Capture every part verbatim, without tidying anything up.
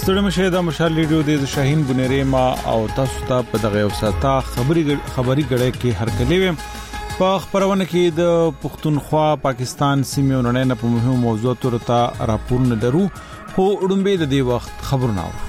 ستړي مشه د مشال ریډیو د شاهین بنيري ما او تاسو ته په دغه وساته خبري خبري غړې کې هرکلی وي په خبرونه کې د پښتونخوا پاکستان سیمې ونړۍ په مهمو موضوعاتو ترته راپورونه درو خو وړاندې د دې وخت خبرونه اورو.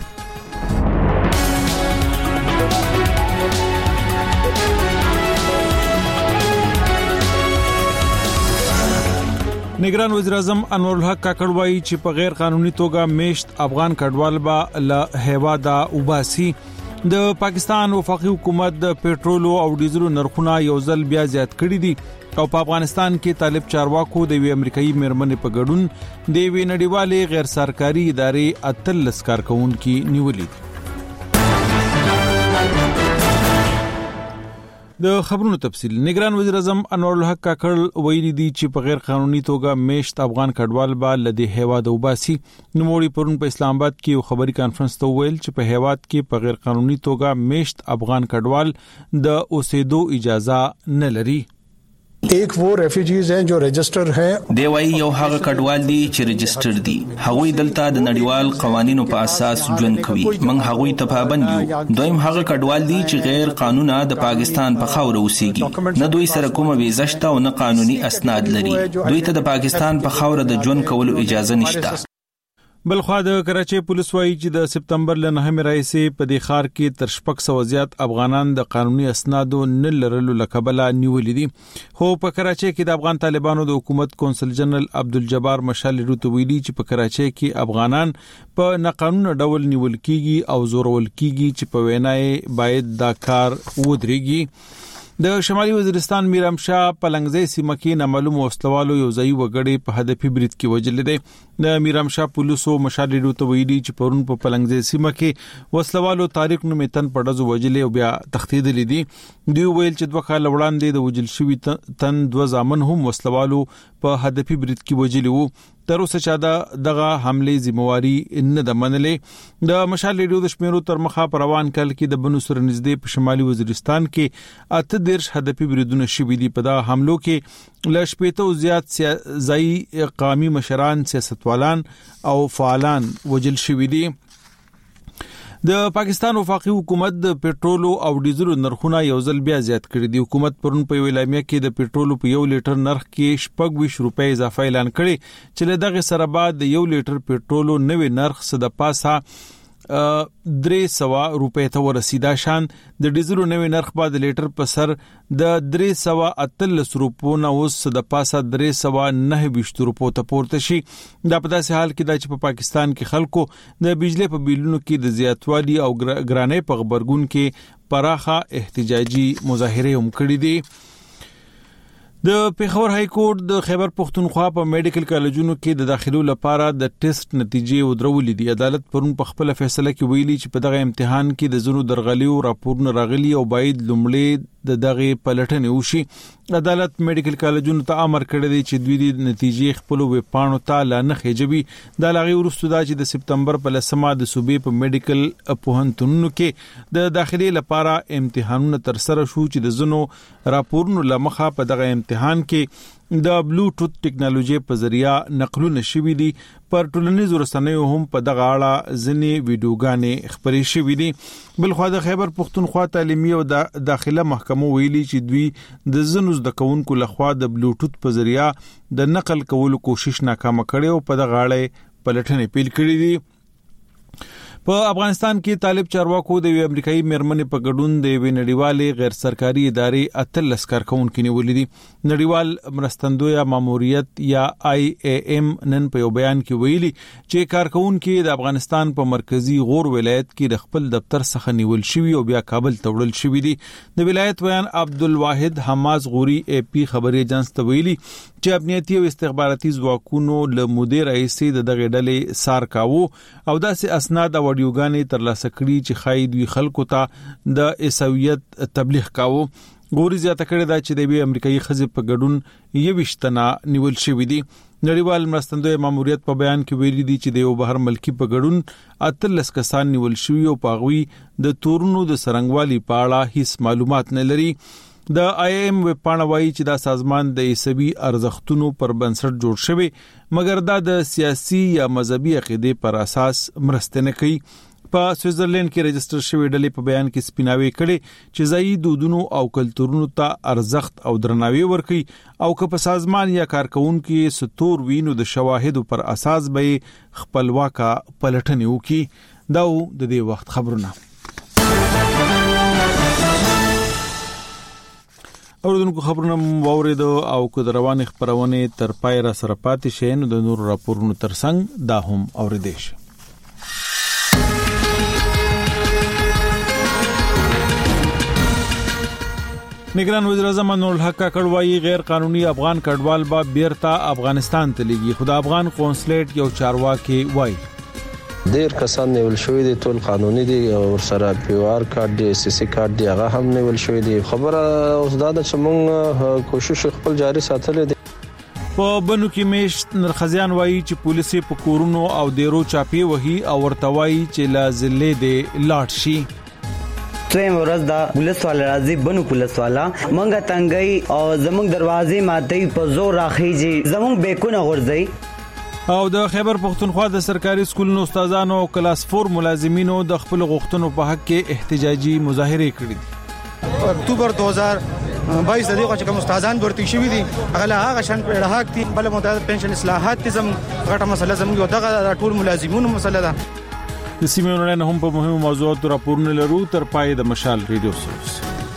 نگران وزیر اعظم انور الحق کاکړ وایي چې په غیر قانوني توګه میشت افغان کډوال به له هیواده وباسي. د پاکستان وفاقي حکومت د پېټرول او ډیزل نرخونه یو ځل بیا زیات کړي دي او په افغانستان کې طالب چارواکو د وی امریکایي میرمنې په ګډون د وی نړیوالې غیر سرکاري ادارې اتلس کارکونکو نیولې. د خبرونو تفصیل. نگران وزیر اعظم انور الحق کاکړ ویلي دي چې په غیر قانوني توګه میشت افغان کډوال به لدی هیواده وباسي. نوموړي پرون په اسلام آباد کې یو خبري کانفرنس ته ویل چې په هیواد کې په غیر قانوني توګه میشت افغان کډوال د اوسېدو اجازه نه لري. एक वो रेफ्यूजीज हैं जो रजिस्टर हैं دی وايي یو هغه کډوال دي چې رجسټر دي. هغوی دلته د نړیوال قوانینو په اساس ژوند کوي. موږ هغوی ته پابند یو. دویم هغه کډوال دي چې غیر قانوني د پاکستان په خاوره اوسېږي. نه دوی سره کومه ویزه شته او نه قانوني اسناد لري. دوی ته د پاکستان په خاوره د ژوند کولو اجازه نشته. بلخوا د کراچي پولیس وایي چې د سپتمبر ل نهمې راځي په دې ښار کې تر شپږ سوه زیات افغانان د قانوني اسنادو نه لرلو لقبله نیولې دي. خو په کراچي کې د افغان طالبانو د حکومت کونسل جنرال عبدالجبار مشال روته ویلي چې په کراچي کې افغانان په ناقانونه ډول نیول کیږي او زورول کیږي چې په وینای باید دا کار ودرېږي. د شمالي وزیرستان میرامشاه پلنګزي سیمه کې نامعلوم وسلوالو یو ځای وګړي په هدفي برید کې وجل دي. د میرامشاه پولیسو مشال روته ویلي چې پرون په پلنګزي سیمه کې وسلوالو طارق نومې تن پړځو وجلې او بیا تختیدل دي. دوی ویل چې دوه کال وړاندې د وجل شوی تن دوه ځامن هم وسلوالو په هدفي برید کې وجلی وو. تر اوسه چا دغه حمله ذمہواری نه د منلې. د مشال ریډیو د شمیرو تر مخه پروان کال کې د بنو سر نږدې په شمالي وزیرستان کې اته دیرش هدفي بریدونه شوي دي. په دا حملو کې ل شپېته زیات ځای قومي مشران، سیاستوالان او فعالان وجل شوي دي. د پاکستان وفاقي حکومت د پېټرول او ډیزل نرخونه یو ځل بیا زیات کړي دي. حکومت پرون په اعلامیه کې د پېټرول په یو لیټر نرخ کې شپږ ویشت روپۍ اضافه اعلان کړي چې له دغه سره بعد د یو لیټر پېټرول نوې نرخ صد پاسه درې سوه روپۍ ته ورسیدا. شان د ډیزل نوې نرخ بعد لیټر په سر د درې سوه اتلس روپو نه اوس د پاسه درې سوه نه ویشت روپو ته پورته شي. دا په داسې حال کې دا چې په پاکستان کې خلکو د بجلی په بیلونو کې د زیاتوالي او ګرانۍ په خبرګون کې پراخه احتجاجي مظاهره هم کړې دي. د پیښور های کورټ د خیبر پښتونخوا په میډیکل کالجونو کې د داخلو لپاره د ټیسټ نتیجې ودرولې دي. عدالت پرون په خپل فیصله کې ویلي چې په دغه امتحان کې د زونو درغلیو راپورونه راغلي او باید لومړی د دغه پلټنې وشي. عدالت میډیکل کالجونو ته امر کړی دی چې دوی د نتیجې خپل ویب پاڼو ته لا نه خېجوي. د لاغي ورستو دا چې د سپتمبر په لسمه د صوبې په میډیکل پوهنتونونو کې د داخلي لپاره امتحانونه تر سره شو چې د زونو راپورونو لمخه په دغه امتحان کې د بلوټوث ټیکنالوژي په ذریعہ نقلونه شوي دي. پر ټولنیزو رسنیو هم په دغه اړه ځینې ویډیوګانې خپرې شوي دي. بلخوا د خیبر پښتونخوا تعلیمي او د داخله محکمو ویلي چې دوی د زنو زده کوونکو لخوا د بلوټوث په ذریعہ د نقل کولو کوشش ناکام کړي او په دغه اړه پلټنې پیل کړې دي. په افغانستان کې طالب چارواکو د امریکایي میرمنې په ګډون د نړیوالې غیر سرکاري ادارې اتلس کارکونکو نیولې دي. نړیوال مرستندویه ماموریت یا آی ای ایم نن په یو بیان کې ویلي چې کارکونکو د افغانستان په مرکزی غور ولایت کې د خپل دفتر څخه نیول شوی او بیا کابل ته وړل شوی دي. د ولایت بیان عبدالواحد حماس غوري ای پی خبري ایجنسی ته ویلي چې امنیتي او استخباراتي ځواکونو له مدیر ایسي د دغه ډلې سار کاوه او داسې اسناد او ویډیوګانې ترلاسه کړي چې خاید وی خلکو ته د عیسویت تبلیغ کاوه. غوري زیاته کړې ده چې د امریکایي خزې په ګډون یوشتنا نیول شوی دي. نړیوال مرستندوی ماموریت په بیان کې ویلي دي چې د یو بهر ملکی په ګډون اتلس کسان نیول شوی او پاغوي د تورونو د سرنګوالي په اړه هیڅ معلومات نه لري. د آی ایم وپاڼه وایي چې دا سازمان د عیسوي ارزښتونو پر بنسټ جوړ شوی مګر دا د سیاسي یا مذهبي عقیدې پر اساس مرسته نه کوي. په سویټزرلند کې رجستر شوی ډلې په بیان کې سپیناوي کړي چې ځایي دودونو او کلتورونو ته ارزښت او درناوی ورکړي او که په سازمان یا کارکونکو ستور وینو د شواهدو پر اساس به خپلواکه پلټنې وکړي. دا د دې وخت خبرونه. اوردونکو خبرونه واورید او کو دروانه خبرونه تر پای را سره پاتې شي نو د نور راپورونو ترڅنګ دا هم اوریدئ شي. نگران وزیر اعظم انور الحق کاکړ وایي غیر قانوني افغان کډوال با بیرته افغانستان ته لېږي. خو د افغان قونسلیټ یو چارواکي وایي ډیر کسان نیول شوی دي، ټول قانوني دي او سره پیوار کارت دی، سی سی کارت دی، هغه هم نیول شوی دي. خبره اوس دا ده چې موږ کوشش خپل جاري ساتل دي. په بنو کې میشت نرخزیان وایي چې پولیسي په کورونو او دیرو چاپی وهي او ورتوي چې لا زلې دي لاټ شي. څویم ورځ دا پولیس والا راځي، بنو پولیس والا منګه تنګي او زموږ دروازې ماتي په زور راخیږي، زموږ بیکونه غورځي. او د خیبر پختونخوا د سرکاري سکولونو استادانو او کلاس فور ملازمینو د خپل غوښتنو په حق کې احتجاجي مظاهره کړې. اکتوبر دو هزار بائیس دغه چې کوم استادان ورته شوی دي هغه هغه شان په حق دي، بل متعدد پنشن اصلاحات زم غټه مسله زم یو دغه ټول ملازمینو مسله ده. د سیمونو نه هم په مهمو موضوعاتو راپورونه لرو تر پای د مشال ریډیو سرویس.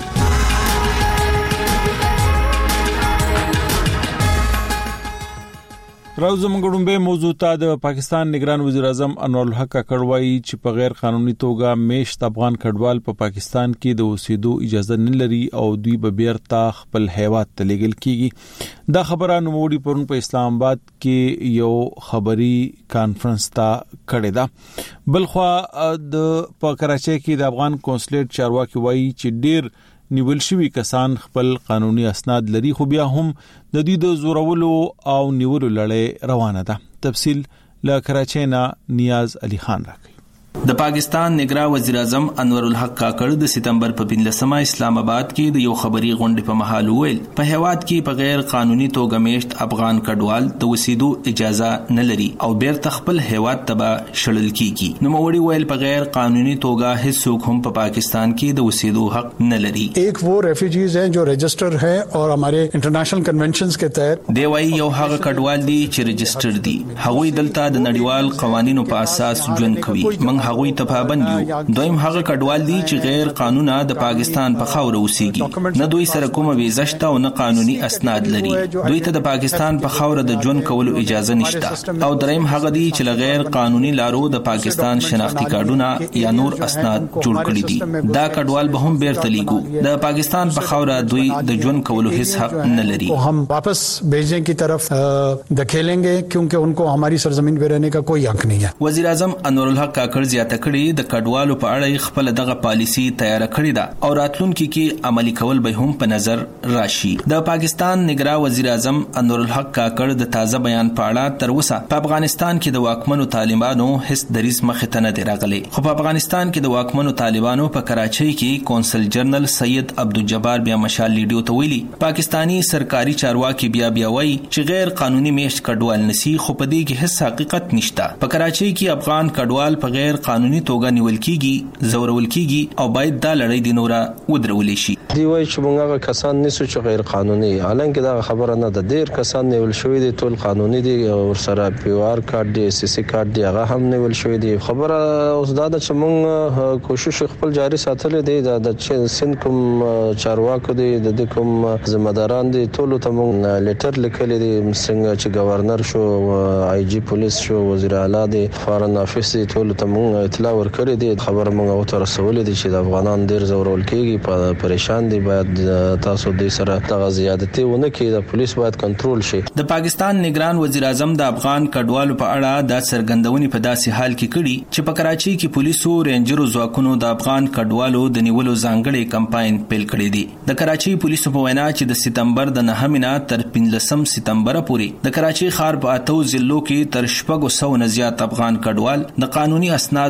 راوزه منګړم به موضوع ته د پاکستان نگران وزیر اعظم انور الحق کاکړ وایي چې په غیر قانوني توګه میشت افغان کډوال په پاکستان کې د اوسېدو اجازه نه لري او دوی به بیرته خپل هیواد ته لیږل کیږي. دا خبره نوموړي پرون په اسلام آباد کې یو خبري کانفرنس ته کړې ده. بلخوا د په کراچۍ کې د افغان قونسلیټ چارواکي وایي چې ډیر نیول شوی کسان خپل قانوني اسناد لري خو بیا هم د دوی د زورولو او نیولو لړۍ روانه ده. تفصیل له کراچۍ نه نیاز علي خان راکړي. د پاکستان نگران وزیر اعظم انور الحق کاکړ د سپتمبر په پنځلسمه اسلام آباد کې د یو خبري غونډې په محل ویل په هیواد کې په غیر قانوني توګه میشت افغان کډوال د وسیدو اجازه نه لري او بیرته خپل هیواد ته شړل کیږي. نو موړي ویل په غیر قانوني توګه هیڅوک هم په پاکستان کې د وسیدو حق نه لري. ایک وہ ریفیوجیز ہیں جو رجسٹر ہیں اور ہمارے انٹرنیشنل کنونشنز کے تحت دی وایي یو هغه کډوال دي چې رجسټر دي، هغوی دلته د نړیوال قوانینو په اساس ژوند کوي. من هغوی ته پابند یو. دویم هغه کډوال دي چې غیر قانونه د پاکستان په خاور اوسېږي، نه دوی سره کومه ویزه شته او نه قانوني اسناد لري. دوی ته د پاکستان په خاور د ژوند کولو اجازه نشته. او دریم هغه دي چې غیر قانوني لارو د پاکستان شناختی کارتونه یا نور اسناد جوړ کړي دي. دا کډوال به هم بیرته لیږو. د پاکستان په خاور دوی د ژوند کولو هیڅ حق نه لري. हम वापस भेजने की तरफ धकेलेंगे क्योंकि उनको हमारी सरजमीन पे रहने का कोई हक नहीं है. وزیر اعظم انور الحق کاکړ زیاته کړي د کډوالو په اړه خپل دغه پالیسی تیار کړې ده او راتلونکي کې عملی کول به هم په نظر راشي. د پاکستان نگران وزیر اعظم انور الحق کاکړ د تازه بیان په اړه تر اوسه په افغانستان کې د واکمنو طالبانو هیڅ دریز مخ ته نه دی راغلی. خو په افغانستان کې د واکمنو طالبانو په کراچۍ کې کونسل جنرال سید عبدالجبار بیا مشال لیډیو ته ویلي پاکستانی سرکاري چارواکي بیا بیا وایي چې غیر قانوني میشت کډوال نسی، خو په دې کې هیڅ حقیقت نشته. په کراچۍ کې افغان کډوال په غیر قانوني توګه نیول کیږي، زورول کیږي او باید دا لړۍ د نورا ودرول شي. دی وایي چې موږ کسان نسو چې غیر قانوني، حالانکه دا خبره نه ده. ډیر کسان نیول شوی دي، ټول قانوني دي او سره پیوار کارت دی، سی سی کارت دی، هغه هم نیول شوی دي. خبره اوس دا ده چې موږ کوشش خپل جاري ساتل دي. د سند کوم چارواکو دي، د کوم ذمہداران دي، ټول ته موږ لیټر لیکل دي. څنګه چې گورنر شو، آی جی پولیس شو، وزیر اعلی دی، فارن افیس دي، ټول ته موږ اطلاع ورکړې دي. خبر موږ او تر رسول دي چې د افغانان ډیر زورول کیږي، په پریشان دي. باید تاسو د سره د زیادتي ونه کې د پولیس باید کنټرول شي. د پاکستان نگران وزیر اعظم د افغان کډوالو په اړه د سرګندونې په داسې حال کې کړي چې په کراچۍ کې پولیسو رینجرو ځواکونو د افغان کډوالو د نیولو ځانګړي کمپاین پیل کړی دی. د کراچۍ پولیسو په وینا چې د سپتمبر د نهمه نه تر پنځلسم سپتمبر پورې د کراچۍ ښار په اتو ضلعو کې تر شپږ سوه نه زیات افغان کډوال د قانوني اسناد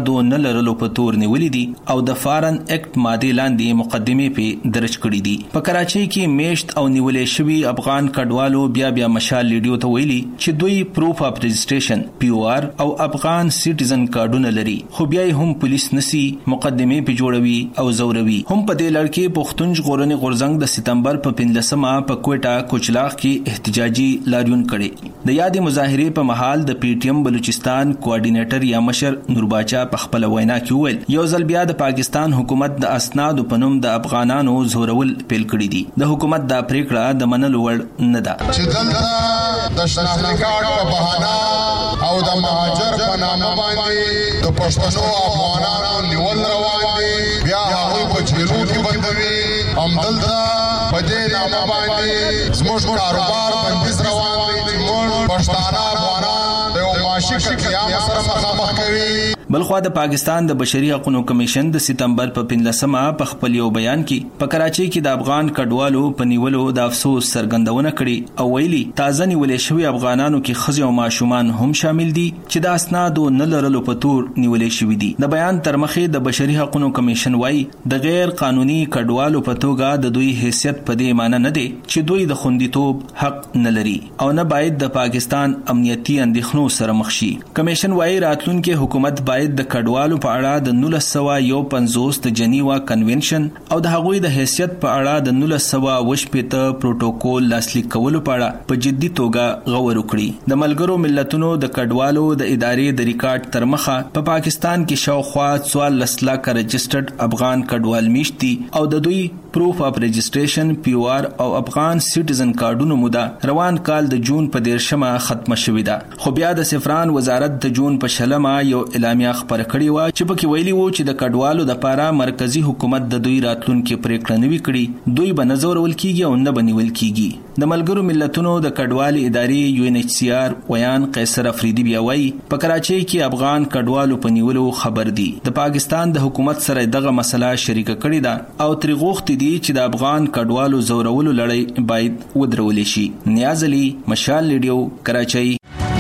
اسنادو نه لرلو په تور نیولې دي او د فارن اکټ ماده لاندې مقدمه په درج کړې دي. په کراچۍ کې میشت او نیولې شوی افغان کډوالو بیا بیا مشال لیډیو ته ویلي چې دوی پروف اف رجسٹریشن پی او آر او افغان سټیزن کارډونه لري، خو بیا هم پولیس نسی مقدمه په جوړوي او زوروي. هم په دې لړ کې پښتون ژغورنې غورځنګ د سپتمبر په پنځلسمه په کوټا کوچلاغ کې احتجاجي لاریون کړي. د یادې مظاهرې په محل د پی ټی ایم بلوچستان کوارډینیټر یا مشر نورباچا په خپل وینا کې وویل یو ځل بیا د پاکستان حکومت د اسنادو په نوم د افغانانو زورول پیل کړي دي. د حکومت دا پریکړه د منلو وړ نه ده. چې دلته د شناخت کارت په بهانه او د مهاجر په نامه باندې د پښتنو افغانانو نیول روان دي، بیا هغوی په جیلو کې بندوي. همدلته په دې نامه باندې زموږ کاروبار بندیز روان دی چې موږ پښتانه افغانان د یو معاشي قیام سره مخامخ کوي. بلخوا د پاکستان د بشري حقوقو کمیشن د سپتمبر په پنځلسمه په خپل یو بیان کې په کراچۍ کې د افغان کډوالو په نیولو د افسوس څرګندونه کړې او ویلي تازه نیولې شوی افغانانو کې ښځې او ماشومان هم شامل دي چې د اسنادو نه لرلو په تور نیولې شوي دي. د بیان تر مخې د بشري حقوقو کمیشن وایي د غیر قانوني کډوالو په توګه د دوی حیثیت په دې معنی نه دی چې دوی د خوندیتوب حق نه لري او نه باید د پاکستان امنیتي اندېښنو سره مخ شي. کمیشن وایي راتلونکي حکومت باید د کډوالو په اړه د نولس سوه یو پنځوس د جنیوا کنونشن او د هغوی د حیثیت په اړه د نولس سوه اووه شپېته پروتوکول لاسلیک کولو په اړه په جدي توګه غور وکړي. د ملګرو ملتونو د کډوالو د ادارې د ریکارډ تر مخه په پاکستان کې شاوخوا څوارلس لکه رجسټرډ افغان کډوال میشت دي او د دوی پروف اف رجسٹریشن پی او آر او افغان سټیزن کارډونو موده روان کال د جون په دیرشمه ختمه شوې ده. خو بیا د سفران وزارت د جون په شلمه یو اعلامیه خبره کړې و چې پکې ویلي وو چې د کډوالو د پاره مرکزی حکومت د دوی راتلونکي پریکړه نه وی کړي، دوی به نظر ول کیږي او نه بنول کیږي. د ملګرو ملتونو د کډوالي ادارې یو ان ایچ سی آر ویان قیصر افریدی بیا وایي په کراچۍ کې افغان کډوالو په نیولو خبر دي. د پاکستان د حکومت سره دغه مسله شریکه کړې ده او تر غوښتي دي چې د افغان کډوالو زورولو لړۍ باید ودرول شي. نیاز علي، مشال لیډیو، کراچۍ.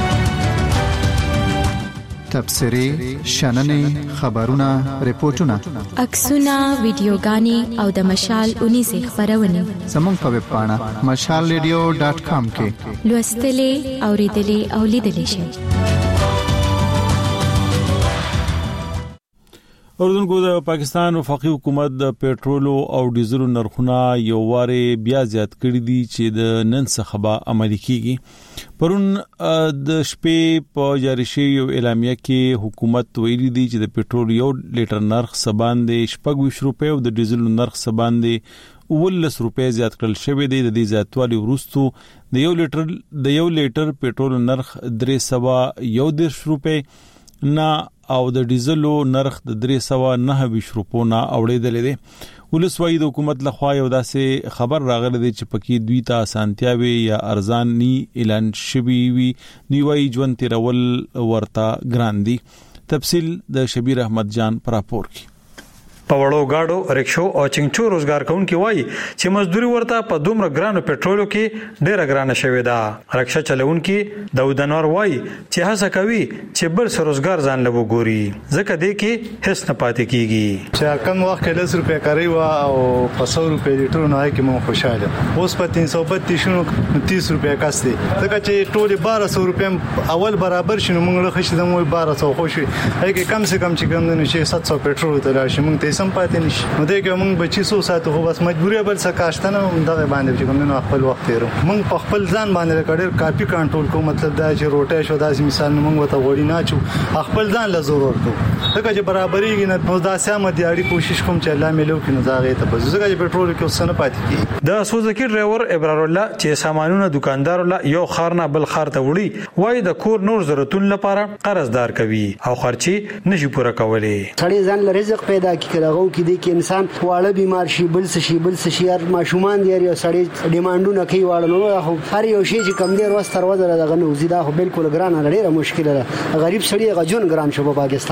تبصرې، شننې، خبرونه، ریپورتونه، عکسونه، ویډیوګانې او د مشال اونیزه خبرونه زموږ په ویب پاڼه مشال ریډیو ډاټ کام کې لوستلې، اوریدلې او لیدلې شئ. اردوونکو د پاکستان وفاقي حکومت د پېټرول او ډیزل نرخونه یو واره بیا زیات کړي دي چې د نن څخه به عملي کیږي. پرون د شپې په جاری شوی اعلامیه کې حکومت ویلي دی چې د پېټرول یو لیټر نرخ سباندې شپږ روپۍ او د ډیزل نرخ سباندې ولس روپۍ زیات کړل شوی دی. د دې زیاتوالي وروسته د یو لیټر د یو لیټر پېټرول نرخ درې سوه یو دېرش روپۍ نه او د ډیزلو نرخ د درې سوه نهه ویشت روپو نه اوړېدلې دي. ولسوي د حکومت لخوا یو داسې خبر راغلی دی چې پکې دوی ته اسانتیاوي یا ارزاني اعلان شوي وي، نیوي ژوند تیرول ورته ګران دي. تفصیل د شبیر احمد جان پر راپور کې. په وړو گاډو، رکشو او چنګچو روزګار کوونکي وایي چې مزدوري ورته په دومره ګرانو پېټرولو کې ډېره ګرانه شوې ده. رکشا چلونکي داود انور وایي چې هڅه کوي چې بل څه روزګار ځان له وګوري، ځکه دې کې هیڅ نه پاتې کیږي. چې کم وخت کې لس روپۍ کاری و او په سو روپۍ لیټر نه کې مون خوشاله، اوس په تین سو بتیس شنو تیس روپۍ کاسته، ځکه چې ټول بارہ سو روپۍ اول برابر شنو مونږ له خښ د مو بارہ سو خوشي، هغه کم سے کم چې کم نه شي سات سو پېټرول ته راشي مونږ سم پاتې نشي. نو دغه موږ بچی سو ساتو خو بس مجبورې بل څه کاشتنه دغه باندې چې کوم نه خپل وخت تیرو موږ په خپل ځان باندې کډر کاپی کنټرول کوو. مطلب دا چې روټه شو داسې مثال موږ وته وړي نه چو خپل ځان له ضرورت کوو، دغه چې برابرۍ نه نو دا سم دي اړي کوشش کوم چې الله ملو کې نو زاغه ته بس دغه پېټرول کې وسنه پاتې کی. د سوزکی ډرایور ابرار الله چې سامانونه دکاندار له یو خارنه بل خار ته وړي، وای د کور نور ضرورتون لپاره قرضدار کوي او خرچي نشي پوره کولی. سړی ځان له رزق پیدا کی کړهو کې دي کې انسان واړه بیمار شي، بل څه شي بل څه شي هر ماشومان دی یو سړی ډیمانډونه کوي واړه نو هر یو شی چې کم دی ورځ تر ورځ دغه نو زیاده خو بالکل ګران لري مشکل ده. غریب سړی غجون ګران شو په پاکستان کې.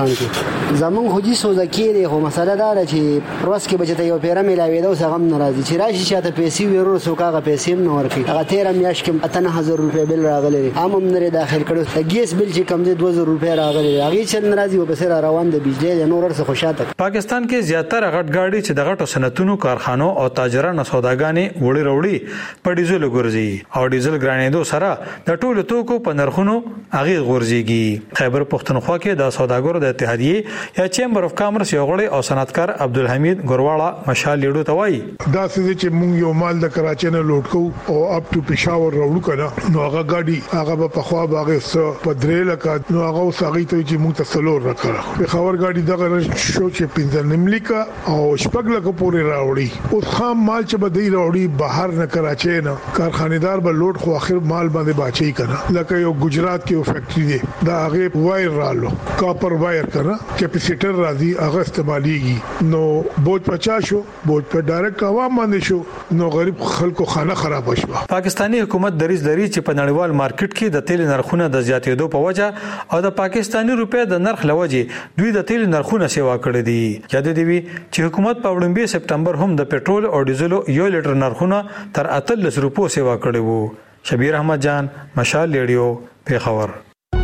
زمون خودي سودا کې خو مسله دا ده چې پروس کې بچته یو پیره ملاوي دا اوس غم ناراضي چې راشي چې ته پیسې ورور سوکاغه پیسې نو ورکي هغه تیرا میاش کې اتنه هزار روپے بل راغلي عام هم نه داخل کړو د ګیس بل چې کم دي دوه زره روپے راغلي هغه چې ناراضي او بسره روان د بجلی نور څه خوشاته. پاکستان کې زیاتره غټ گاډي چې د غټو صنعتونو کارخانو او تاجرانو سوداګانې وړي وروړي په ډیزل ګرځي او ډیزل ګرانېدو سره د ټولو توکو په نرخونو هغه غورځيږي. خیبر پختونخوا کې د سوداګرو د اتحادیې یا چیمبر اف کامرس یو غړی او صنعتکار عبدالحمید ګورواړه مشال لیډو ته وایي دا چې موږ یو مال د کراچۍ نه لوټ کوو او اپ ټو پېښور راوړو کنه نو هغه ګاډي هغه په خوا باغې سره په درې لکه نو هغه ساغي ته چې موږ ته سلور راکړه په خبر ګاډي دغه شو چې پنځه نیملیکا او شپږ لکه پورې راوړي او خام مال چې بدی راوړي بهر نه کراچۍ نه کارخانه‌دار به لوټ خو اخر مال باندې باچي کنه لکه یو ګجرات کې یو فیکټری دی دا هغه وایر رالو کاپر وایر کنه کیپیسیټر راځي هغه استعماليږي نو بوج پچا شو بوج په ډایرکټ عوام باندې شو نو غریب خلکو خانه خراب شو. پاکستانی حکومت دریز لري چې په نړیوال مارکیټ کې د تیل نرخونه د زیاتېدو په وجه او د پاکستانی روپیا د نرخ لوجه دوی د تیل نرخونه سیوا کړی دي. یاد دی چې حکومت په وړاندې سپټمبر هم د پېټرول او ډیزل یو لیټر نرخونه تر اتلس روپو سیوا کړی وو. شبیر احمد جان مشال ریډیو پیښور.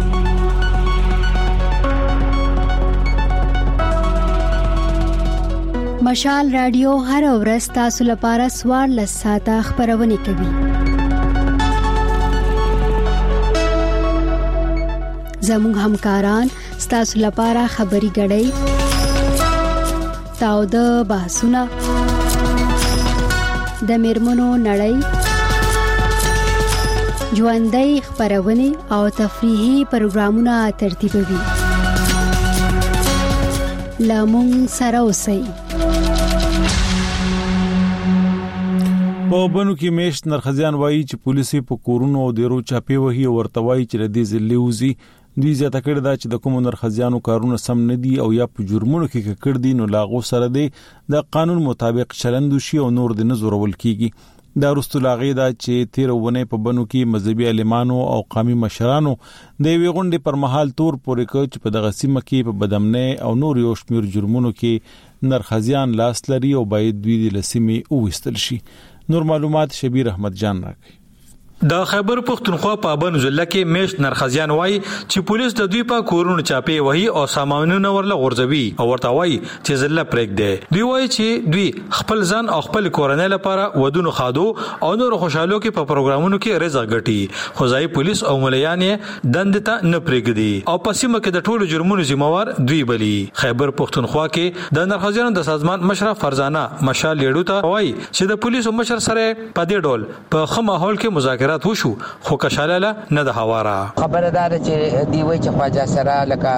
مشال رادیو هر ورځ تاسو لپاره سوار لساته خبرونه کوي. زموږ همکاران تاسو لپاره خبري غړي تاو د بحثونه د میرمنو نړۍ ژوندۍ خبرونه او تفریحي پروګرامونه ترتیبوي. لامون سره اوسئ. په بنو کې میشت نرخزیان وایي چې پولیسي په کورونو او دیرو چاپی وهي او ورتوي چې د دې ځلې وزي دوی زیاته کړی دا چې د کوم نرخزیانو کارونه سم نه دي او یا په جرمونو کې کړ دي نو لاغو سره دی د قانون مطابق چلند شي او نور د نظر ول کیږي. دا رستو لاغې دا چې تیر ونه په بنو کې مذهبي علمانو او قومي مشرانو د وی غونډې پر مهال تور پورې کوي په دغه سیمه کې په بدامنه او نور یو شمیر جرمونو کې نرخزیان لاس لري او باید دوی د لسیمه اوستل شي. نور معلومات شبیر احمد جان راکړي. د خیبر پختونخوا په بنو ضلع کې میشت نرخزیان وایي چې پولیس د دوی په کورونو چاپی وهي او سامانونه ورله غورځوي او ورته وایي چې ضلع پرېګ دی. دوی وایي چې دوی خپل ځان او خپل کورنۍ لپاره ودونو خادو او نور خوشحالو کې په پروګرامونو کې رزق ګټي خو ځای پولیس او مليان یې دند ته نه پرېږدي او په سیمه کې د ټولو جرمونو ذمہوار دوی بلی. خیبر پختونخوا کې د نرخزیانو د سازمان مشر فرزانه مشال لیډو ته وایي چې د پولیسو مشر سره په دې ډول په خه ماحول کې مذاکرات وشو خو کشاله نه د حواره خبردار چې دی وای چې خواجه سره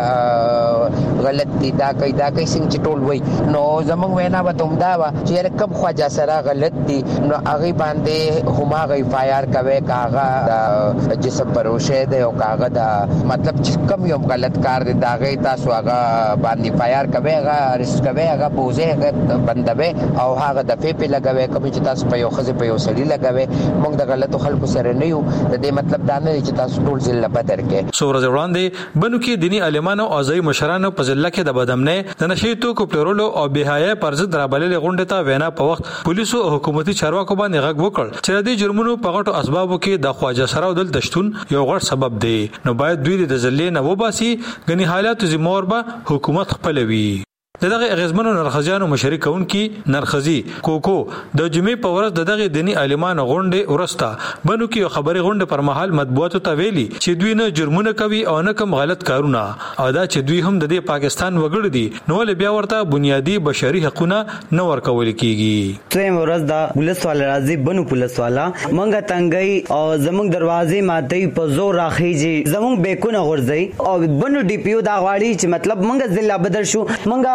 لکه غلط دي دا کوي دا کوي څنګه چې ټول وای نو زمونږ وینا به دوم دا و چې کم خواجه سره غلط دي نو هغه باندې هما غي فایر کوي کاغه جسم پروشه دی او کاغه دا مطلب چې کم یو غلط کار دی دا غي تاسو هغه باندې فایر کوي هغه ریسک کوي هغه بوزه بندوي او هغه د پیپې لګوي کوم چې تاسو په یو خزه په یو سړی لګوي موږ د غلطو خلکو سره نه یو د دې مطلب دا نه چې تاسو ټول ضلع بدر کې سورز وړاندې بنو کې دینی علمانو او ځای مشرانو په ضلع کې د بدامنه د نشي توکو پلورلو او بهای پر ضد رابللې غونډه ته وینا په وخت پولیسو او حکومتي چارواکو باندې غږ وکړ چې د جرمونو په غټو اسبابو کې د خواجه سره ودل دشتون یو غټ سبب دی نو باید دوی د ځلې نه وباسي غني حالات زمور به حکومت خپلوي. دغه اغیزمنو نرخزیانو مشري کون کې نرخزي کوکو د جمعې په ورځ دغه دینی عالمانو غونډه ورسته بنو کې خبري غونډه پر مهال مطبوعاتو ته ویلي چې دوی نه جرمونه کوي او نه کوم غلط کارونه او دا چې دوی هم د پاکستان وګړي دي نو ول بیا ورته بنیادی بشري حقوقونه نه ورکول کیږي. تریم ورځ دا پولیس والا راځي بنو پولیس والا منګه تنګي او زموږ دروازې ماته په زور راخیږي زموږ بیکونه غورځي او بنو ډي پی او دا غواړي چې مطلب منګه ضلع بدل شو منګه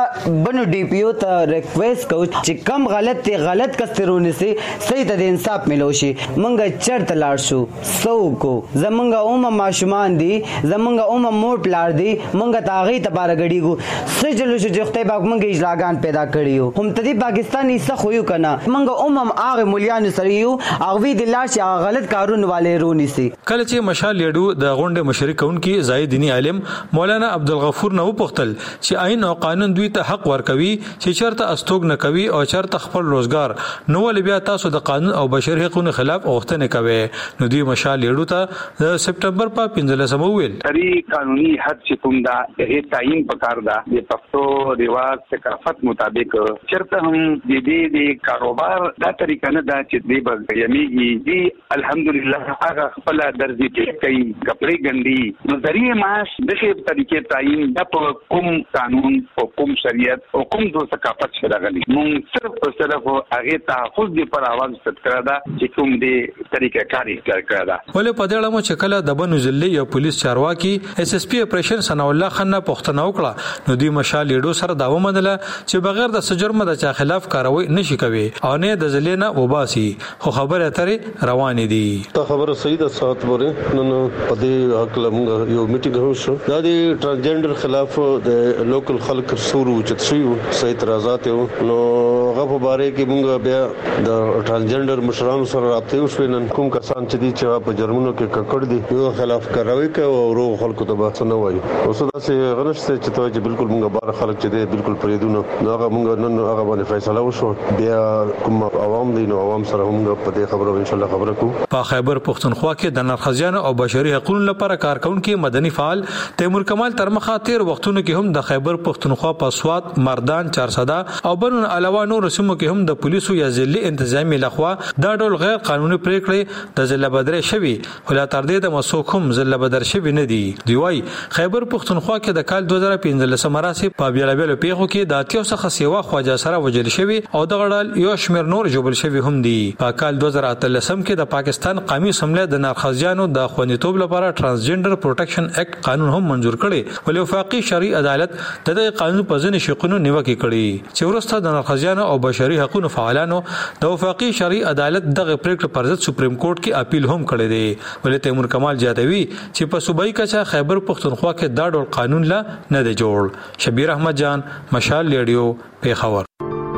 منګه بنو ډي پی او ته ریکویسټ کوو چې کم غلط ته غلط کسترونه سي صحیح ته انصاف ملو شي. منګه چرته لاړ شو سو کو زمونږه اومه ماشومان دي زمونږه اومه مور پلار دي منګه تاغي ته بار غړيګو سجلو شو چې خدای پاک منګه اجلاګان پیدا کړیو هم ته پاکستاني څه خو یو کنه منګه اومم هغه مليان سره یو هغه د لاش غلط کارونه والے رونی سي. کله چې مشال لیډو د غونډه مشرکون کې زاید دینی عالم مولانا عبدالغفور نو پختل چې آئین او قانون دوی ته حق ورکوي چې چرته استوګ نه کوي او چرته خپل روزګار نو ول بیا تاسو د قانون او بشري حقوقو خلاف اوښتنه کوي. نو دوی مشال لیډو ته د سپټمبر په پنځلسمه ویل سری قانوني حد چې کوم دا د تعین پکار دا د پښتو ریواج ثقافت مطابق چرته هم د دې د کاروبار دا طریقه نه دا چې دی بس یمیږي دی الحمدلله هغه خپل درځي کې کوي کپڑے ګندي نو ذریعہ معاش دغه طریقې تعین د کوم قانون او کوم شریعت او کوم د ثقافت سره غلي مونږ صرف او صرف هغه تحفظ دی پر आवाज ست کړه دا چې کوم دی طریقې کاری کړه دا ولې په دې اړه مو چې کله د بنو ضلع یو پولیس چارواکي اس اس پی اپریشن ثنا الله خان نه پښتنه وکړه نو دوی مشال لیډو سره داوا مدله چې بغیر د سجرم د چا خلاف کاروي نشي کوي او نه د ضلع نه وباسي خو خبره اترې روانې دي. تا خبره صحیح ده سات پورې نن په دې حق لمغه یو میټینګ هوشو دا د ترانسجنډر خلاف د لوکل خلک سورو چې شیو صحیح اعتراضات نو هغه په باره کې موږ بیا د ترانسجنډر مشرانو سره رابطه وشو نن کوم کسان چې دي چې په جرمونو کې ککړ دي یو خلاف کاروي کوي او روغ خلکو ته بس نه وایي اوس دا چې غنښت چې ته چې بالکل موږ بار خلک چې دي بالکل پریدونه نو هغه موږ نن هغه باندې فیصله وشو بیا کوم عوام دي نو عوام سره موږ په دې خبرو ان شاء الله خبره کوو. په خیبر پختونخوا کې د نرخزیانو او بشري حقوقو لپاره کارکونکو مدني فعال تیمور کمال ترمخه تیر وختونو کې هم د خیبر پختونخوا په سواد مردان چارسده او بنو علاوه نور سیمو کې هم د پولیسو یا ضلع انتظامی لخوا دا ډول غیر قانوني پریکړې د ضلع بدر شوی ولا تر دې د مسوکم ضلع بدر شوی نه دی. دی وايي خیبر پختونخوا کې د کال دوه زره پنځلس مراسي په بیلابل پیښو کې د اتیو څخه سیوا خواجه سره وجل شوی او د غړل یو شمیر نور جوړ شوی هم دی. په کال دوه زره اتلسم کې د پاکستان قومي اسمبلی د نرخزیانو د خوندیتوب لپاره ترانسجنډر پروټیکشن اکټ قانون هم منزور کړي ولې وفاقي شرعي عدالت د دې قانون په ځینې شقونو نیوکه کړي چې ورسته د نرخزیانو او بشري حقوقو فعالانو د وفاقي شرعي عدالت دغه پریکړه پر ضد سپریم کورټ کې اپیل هم کړی دی. ولې تیمور کمال جادوی چې په صوبایي کچه خیبر پختونخوا کې دا ډول قانون لا نه دی جوړ. شبیر احمد جان مشال لیډیو پیښور.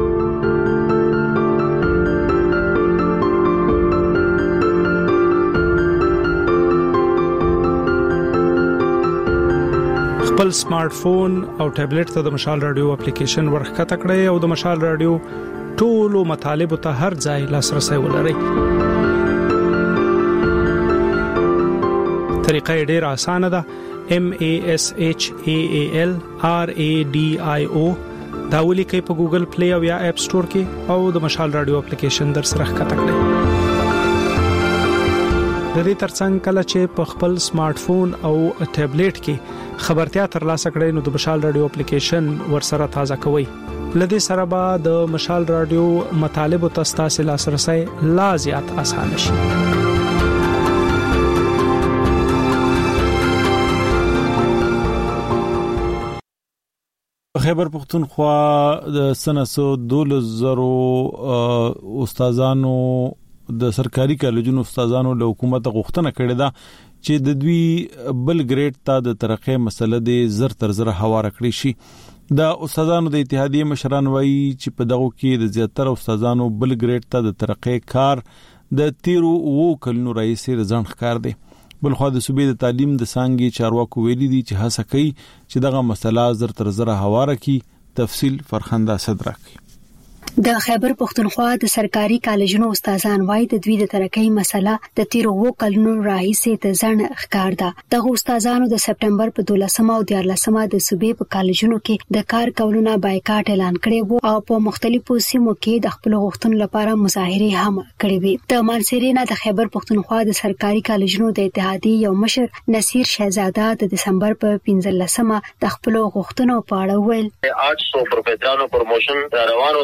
خپل سمارټ فون او ټابلیټ ته د مشال رادیو اپلیکیشن ورخکته کړئ او د مشال رادیو ټولو مطالبه ته هر ځای لاسرسي ولرئ. طریقه ډېره اسانه ده. M A S H A A L R A D I O دا ولیکئ په ګوګل پلی او یا اپ سٹور کې او د مشال رادیو اپلیکیشن در سره ښکته کړئ. د دې ترڅنګ کله چې په خپل سمارټ فون او ټابلیټ کې خبرتیا ترلاسه کړئ نو د مشال رادیو اپلیکیشن ورسره تازه کوئ. لدې سره به د مشال رادیو مطالب او تاسو لاسرسي لا زیات اسانه شي. خیبر پختونخوا د سنسو دولس زرو استادانو د سرکاري کالجونو استادانو له حکومت غوښتنه کړې ده چې د دوی بل ګریډ ته د ترقې مسله د زر تر زر حواله کړی شي. د استادانو د اتحادیې مشران وایي چې په دغه کې د زیاتره استادانو بل ګریډ ته د ترقې کار د تیرو وو کلونو راځي رضان ښکار دی. بلخو د صوبې د تعلیم د سانګي چارواکو ویلي دي چې هڅه کوي چې دغه مسله زر تر زر حواله کی. تفصیل فرخنده صدرا کی. د خیبر پختونخوا د سرکاري کالجونو استادان وایي د دوی د ترقۍ مسله د تیرو وو کلونو راهیسې ته ځن ښکار ده. دغه استادانو د سپټمبر په دولسمه او دیارلسمه د صوبې په کالجونو کې د کار کولو بایکاټ اعلان کړی وو او په مختلفو سیمو کې د خپل غوښتنو لپاره مظاهرې هم کړې وې. د مانسرینا د خیبر پختونخوا د سرکاري کالجونو د اتحادیې یو مشر نصیر شهزاده د دسمبر په پنځلسمه د خپل غوښتنو په اړه ویل آठ सौ پروفیسورانو پروموشن روانو د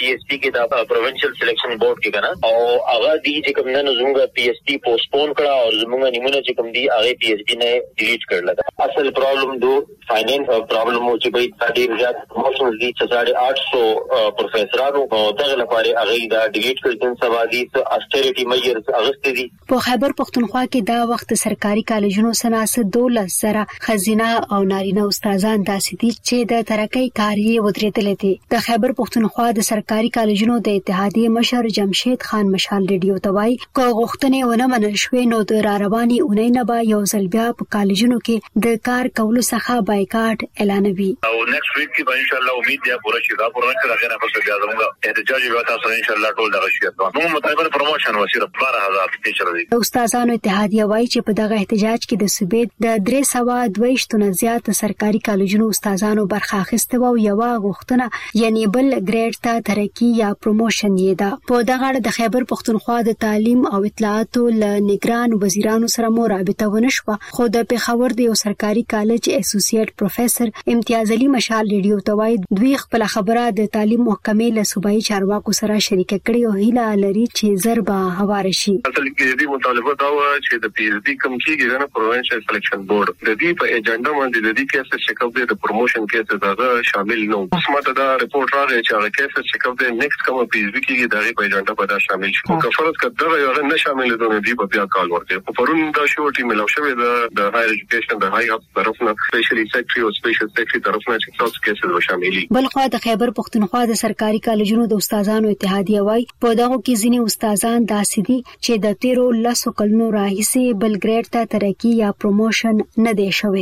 پی ایس ټي کې دا پروینشل سلیکشن بورډ کې کنه او هغه دی چې کوم نه زموږ پی ایس ټي پوسټپون کړه او زموږ نیمونه چې کوم دی هغه پی ایس ټي نه ډیلیټ کړل. اصل پرابلم دو فاینانس پرابلم او چې به ډیر زیات پروموشنز دي چې آठ سو پروفیسورانو او دغه لپاره هغه دا ډیلیټ کړل سبا دي استریټي میجرز اغستې دي. په خیبر پختونخوا کې دا وخت سرکاري کالجونو سناسه دولس سره خزینه او نارینه استادان داسې دي چې د ترقۍ کاریه ودرېدلې دي. د خیبر پختونخوا د سرکاري کالجونو د اتحادیې مشر جمشید خان مشال ریډیو ته وایي کو غوښتنې ونه منل شوې نو د رارواني اونۍ نه به یو ځل بیا په کالجونو کې د کار کولو څخه بایکاټ اعلانوي. او نیکسټ ویک کې ان شاء الله امید دی پوره شي دا پوره چې راغلی نه پس بیا زموږ احتجاج به تاسو ان شاء الله ټول دغه شي نو مطالبه پروموشن وسیله بارہ هزار ټیچر دي. استادانو اتحادیه وایي چې په دغه احتجاج کې د صوبې د درې سوه دوه ویشتونه زیات سرکاري کالجونو استادانو برخه اخیسته او یو غوښتنه یعنی بل ګریډ ته ترقی یا پروموشن یې ده. په دغه اړه د خیبر پختونخوا د تعلیم او اطلاعاتو ل نگران وزیرانو سره مو رابطه ونه شوه خو د پیښور د یو سرکاري کالج اسوسییټ پروفیسور امتیاز علي مشال ریډیو ته وایي دوی خپل خبره د تعلیم محکمې له صوبایي چارواکو سره شریک کړي او هیله لري چې زربا هوار شي. اصل کې دې مطالبه دا و چې د پی ایچ ډي کم کیږي نه پروینشل سلیکشن بورډ د دې په ایجنډا باندې د دې کیسه چیک اپ د پروموشن کیسه دا شامل نه و. اوس ماته دا ریپورت راغی چې هغه کیسه چیک اپ د نیکسټ کوم پی ایچ ډي کې د په ایجنډا په دا شامل شي. او کفرت کده یو نه شامل دي دی په بیا کال ورته. په پرون دا شو ټیم ملو شوی د هایر ایجوکیشن د هاي اپ طرفنا سپیشلی سیکریټری او سپیشل سیکریټری طرفنا چې تاسو کیسه شاملي. بل خو د خیبر پختونخوا د سرکاري کالجونو د استادانو اتحادیه وایي په دغه کې ځینې استادان داسې دي چې د تیرو لسو کلونو راهیسې بل ګریډ ته ترقی یا پروموشن نه دی شوی.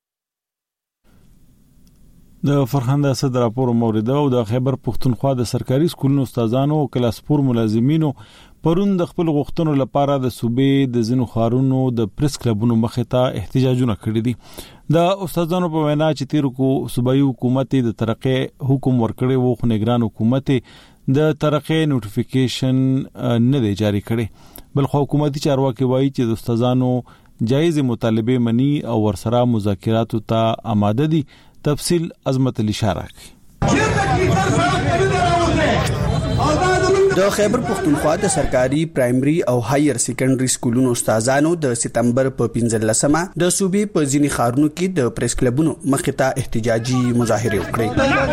د فرهنګ اسد راپور مورید او د خیبر پختونخوا د سرکاري سکولونو استادانو او کلاس پور ملازمینو پرون د خپل غوښتنو لپاره د صوبې د زینو خارونو د پریس کلبونو مخې ته احتجاجونه کړي دي. د استادانو په وینا چې تیر کو صوبایي حکومت د ترقی حکم ورکړي وو خو نگران حکومت د ترقی نوټیفیکیشن نه دی جاری کړي. بل خو حکومتي چارواکي وایي چې د استادانو جایز مطالبه منی او ورسره مذاکرات ته آماده دي. تفصیل عظمت علی شارک. د خیبر پختونخوا د سرکاري پرایمري او هایر سیکنډري سکولونو استادانو د سپتمبر په پنځلسمه د صوبې په ځینې ښارونو کې د پریس کلبونو مخې ته احتجاجي مظاهره وکړې.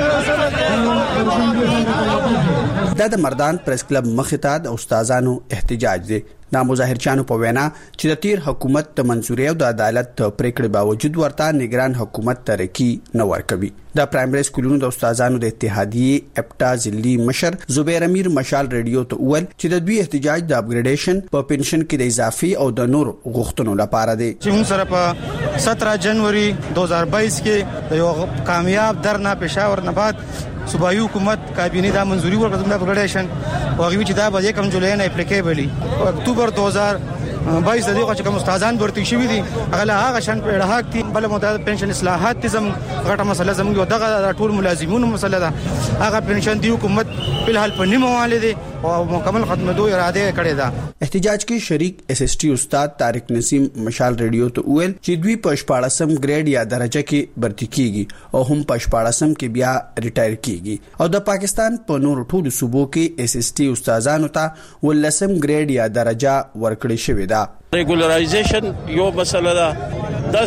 دا د مردان پریس کلب مخې ته د استادانو احتجاج دی. دا مظاهرچانو په وینا چې د تیر حکومت ته منځوري او د عدالت پریکړې باوجود ورته نگران حکومت ترقی نه ورکوي. د پرایمري سکولونو د استادانو د اتحادیې اپټا ضلعي مشر زبیر امیر مشال ریډیو ته وویل چې د دوی احتجاج د اپګریډیشن په پنشن کې د اضافي او د نور غوښتنو لپاره دی. چې موږ سره په سترہ جنوري دو هزار بائیس کې د یو کامیاب درنا پېښور نه بعد صوبایي حکومت کابینه دا منځوري ورکړه د اپګریډیشن او هغه چې دا به کوم جولای نه اپلیکیبلی اکتوبر دو هزار بائیس د دې چې کوم استادان ورته شوی دي هغه له هغه شان په اړه حق دي بل متعدد پنشن اصلاحات تزم غټه مسله زموږ یو دغه ټول ملازمینو مسله ده. هغه پنشن دی حکومت په الحال په نیمه والي دي او مکمل ختمېدو اراده کړې ده. احتجاج کې شریک اس اس ټي استاد طارق نسیم مشال ریډیو ته ویل چې دوی په شپاړسم ګریډ یا درجه کې برتی کیږي او هم په شپاړسم کې بیا ریټایر کیږي او د پاکستان په نور ټولو صوبو کې اس اس ټي استادانو ته ولسم ګریډ یا درجه ورکړې شوې ده. ریګولرایزیشن یو مسله ده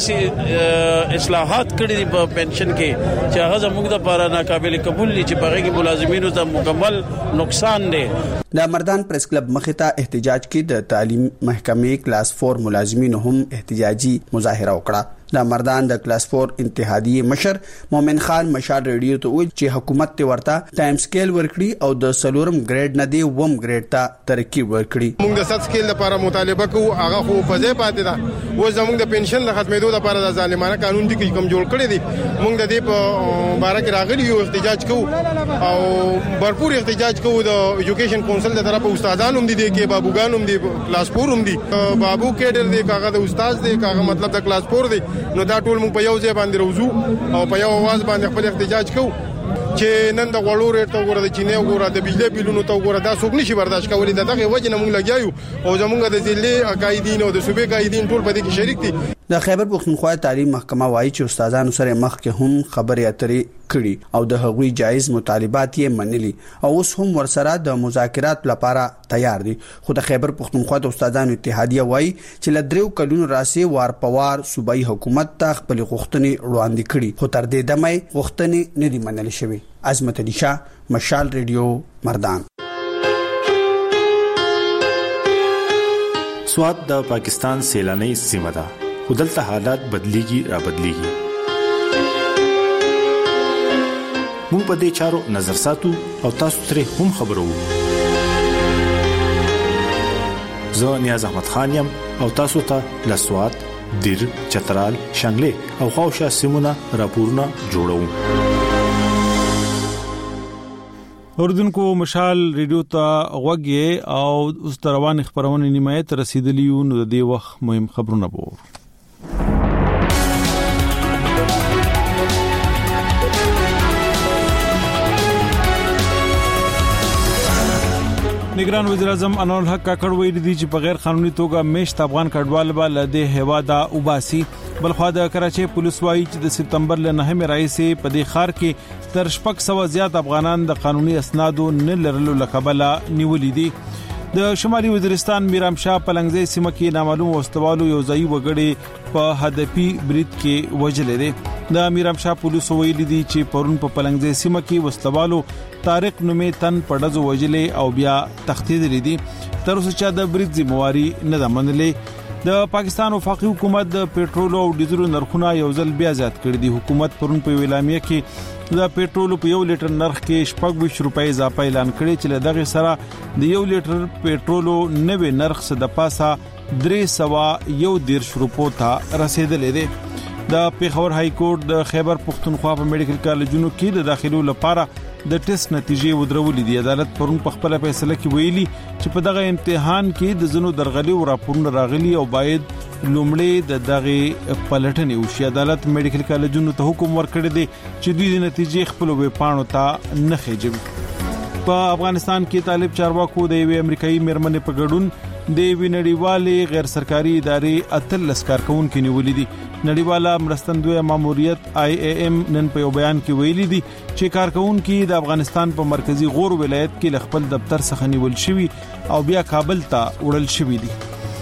داسې اصلاحات کړي دي په پنشن کې چې هغه زموږ د لپاره ناقابل قبول دي چې په هغه کې ملازمینو ته مکمل نقصان دي. د مردان پریس کلب مخې ته احتجاج کې د تعلیم محکمې کلاس فور ملازمینو هم احتجاجي مظاهره وکړه. د مردان د کلاس فور انتحادیې مشر مومن خان مشال ریډیو ته ویل چې حکومت ته ورته ټایم سکیل ورکړي او د سلورم ګریډ نه دی ووم ګریډ ته ترقی ورکړي. موږ د ست سکیل لپاره مطالبه کوو هغه خو په ځای پاتې ده. و زموږ د پنشن د ختمېدو لپاره د ظالمانه قانون دی کوم جوړ کړی دی. موږ د دې په باره کې راغلي یو احتجاج کوو او भरपूर احتجاج کوو. د ایجوکیشن کونسل د طرفه استادانو هم دي کې بابوګانو هم دي کلاس فور هم دي بابو کېډر دی کاغه د استاد دی کاغه مطلب د کلاس فور دی. نو دا ټول موږ په یو ځای باندې روزو او په یو आवाज باندې خپل احتجاج کوو چې نن د غوړو ریټ ته وګوره د چینه وګوره د بجلی بیلونو ته وګوره دا څوک نشي برداشت کولی. دغه وجه نه موږ لګیایو او زموږ د ضلع قائدین او د صوبې قائدین ټول په دې کې شریک دي. د خیبر پختونخوا تعلیم محکمه وایي چې استادانو سره مخکې هم خبرې اترې کړي او د هغوی جایز مطالبات یې منلي او اوس هم ورسره د مذاکرات لپاره تیار دي. خو د خیبر پښتونخوا د استادانو اتحادیه وایي چې له دریو کلونو راسي وار په وار صوبایي حکومت ته خپل غوښتنې وړاندې کړي خو تر دې دمه غوښتنې نه دي منل شوې. عظمت علي شاه، مشال ریډیو، مردان. سواد د پاکستان سیلاني سیمه ده خو دلته حالات بدلیږي را بدلیږي. موږ په دې چارو نظر ساتو او تاسو ترې هم خبرو. زه نیاز احمد خان یم او تاسو ته له سواد، دیر، چترال، شانګلې او خواوشا سیمونه راپورونه جوړوم. اوردونکو مشال ریډیو ته غوږی او اوس روان خبرونه نیمه ته رسیدلی یو نو د دې وخت مهم خبرونه وو. نگران وزیر اعظم انور الحق کاکړ ویلي دي چې په غیر قانوني توګه میشت افغان کډوال به له دې هیواده وباسي. بلخوا د کراچۍ پولیس وایي چې د سپتمبر له نهمې راهیسې په دې ښار کې تر شپږ سوه زیات افغانان د قانوني اسنادو نه لرلو له کبله نیولي دي. د شمالي وزیرستان میرامشاه پلنګزی سیمه کې نامعلوم وسوالو یو ځای وګړي په هدفي برید کې وژل دي. د میرامشاه پولیس ویلي دي چې پرون په پلنګزی سیمه کې وسوالو طارق نومې تن پړځو وژلې او بیا تختیدلې دي. تر اوسه چې د برید ذمہواری نه ده منلې. د پاکستان وفاقي حکومت د پېټرول او ډیزل نرخونه یو ځل بیا زیات کړي دي. حکومت پرون په اعلامیه کې د پېټرول په یو لیټر نرخ کې شپږ ویشت روپۍ اضافه اعلان کړي چې له دغه سره د یو لیټر پېټرول نوې نرخ څخه د پاسه درې سوه یو دیرش روپو ته رسیدلې دي. د پیښور های کورټ د خیبر پښتونخوا په میډیکل کالجونو کې د داخلو لپاره د ټیسټ نتیجې ودرولې دي. عدالت پرون په خپل فیصله کې ویلي چې په دغه امتحان کې د زنو درغلي او راپورونه راغلي او باید لومړی د دغه پلټنې وشي. عدالت میډیکل کالجونو ته حکم ورکړی دی چې دوی د نتیجې خپل ویب پاڼو ته نه خېجوي. په افغانستان کې طالب چارواکو د یوې امریکایي میرمنې په ګډون د وینړیوالې غیر سرکاري ادارې اتلس کارکونکو نیولې دي. نړیواله مرستندویه ماموریت آی ای ایم نن په یو بیان کې ویلي دي چې کارکونکو د افغانستان په مرکزی غور ولایت کې خپل دفتر څخه نیول شوی او بیا کابل ته وړل شوی دي.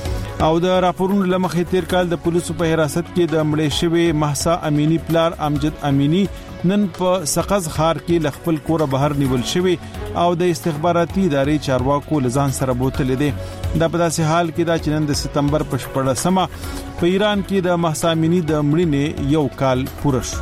او د راپورونو لمخې تیر کال د پولیسو په حراست کې د مړې شوی مهسا امینی پلار امجد امینی نن په سقز خار کې ل خپل کور بهر نیول شوی او د استخباراتي ادارې چارواکو لزان سره بوتل دي. دا په داسې حال کې دا چې نن د سپتمبر په شپږمه په ایران کې د مهسا امینی د مړینې یو کال پوره شو.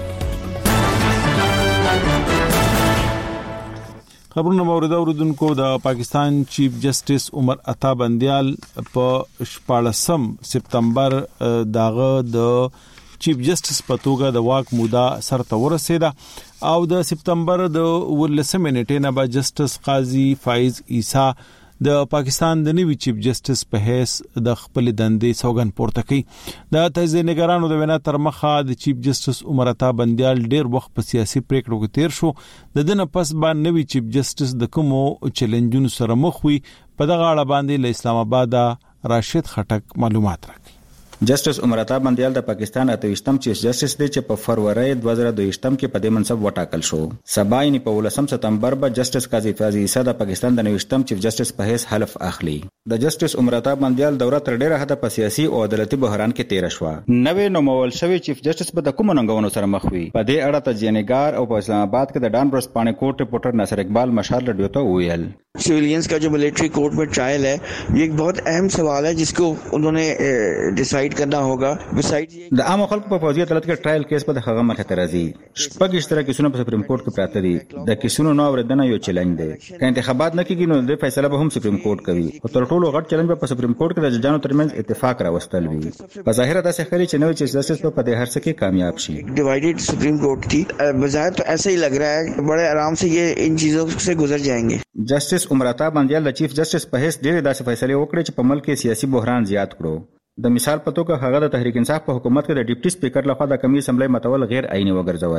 خبرونه موریده اوردونکو د پاکستان چیف جسټس عمر عطا بندیال په شپږم سپتمبر داغه د چیف جسټس په توګه د واک موده سرته ورسېده او د سپتمبر د ولسمې نیټې نه به جسټس قاضي فایز عیسی د پاکستان د نوي چیف جسټس په حیث د خپل دندې سوګن پورته کړي. د تجزیه نگارانو د وینا تر مخه د چیف جسټس عمر عطا بندیال ډیر وخت په سیاسي پریکړو کې تیر شو. د دنه پس باندې نوي چیف جسټس د کومو چیلنجونو سره مخ وي په دغه اړه باندې له اسلام آباد راشد خټک معلومات راکړي. جسټس عمر عطا بندیال د پاکستان اتویشتم چیف جسټس دی چې په فروری دوه زره دویشتم کې په دې منصب وټاکل شو. سبا یې په ولسم سپتمبر به جسټس قاضي فیاض عیسی د پاکستان د نویشتم چیف جسټس په حیث حلف اخلي. د جسټس عمر عطا بندیال دوره تر ډیره حده په سیاسي او عدالتي بحران کې تیر شو. نوې نومول شوی چیف جسټس به د کوم ننګونو سره مخ وي. په دې اړه تجزیه نگار او په اسلام آباد کې د ډان برسپانه کورټ رپورټر ناصر اقبال مشال ریډیو ته ویل सिविलियंस का जो मिलिट्री कोर्ट में ट्रायल है ये एक बहुत अहम सवाल है जिसको उन्होंने डिसाइड करना होगा. د عام خلکو په فوجي عدالت کې ټرایل کیس په هغه مخه ته راځي. شپږ اشتراکي کیسونه په سپریم کورټ کې پراته دي. د کیسونو نو اوریدنه یو چیلنج دی. که انتخابات نه کیږي نو د فیصله به هم سپریم کورټ کوي. او تر ټولو غټ چیلنج په سپریم کورټ کې د ججانو ترمنځ اتفاق راوستل وي. په ظاهر دا څه خري چې نوې چیف جسټس په دې هر څه کې کامیاب شي. ډیوایډډ سپریم کورټ تھی بظاہر تو ایسا ही लग रहा है बड़े आराम से ये इन चीजों से गुजर जाएंगे. جسټس عمر عطا بندیال د چیف جسټس په هیڅ ډېر داسې فیصله وکړي چې په ملک کې سیاسي بحران زیات کړو. د مثال په توګه هغه د تحریک انصاف په حکومت کې د ډیپټي سپیکر لخوا د قومي اسمبلی متول غیر آئینی وګرځول.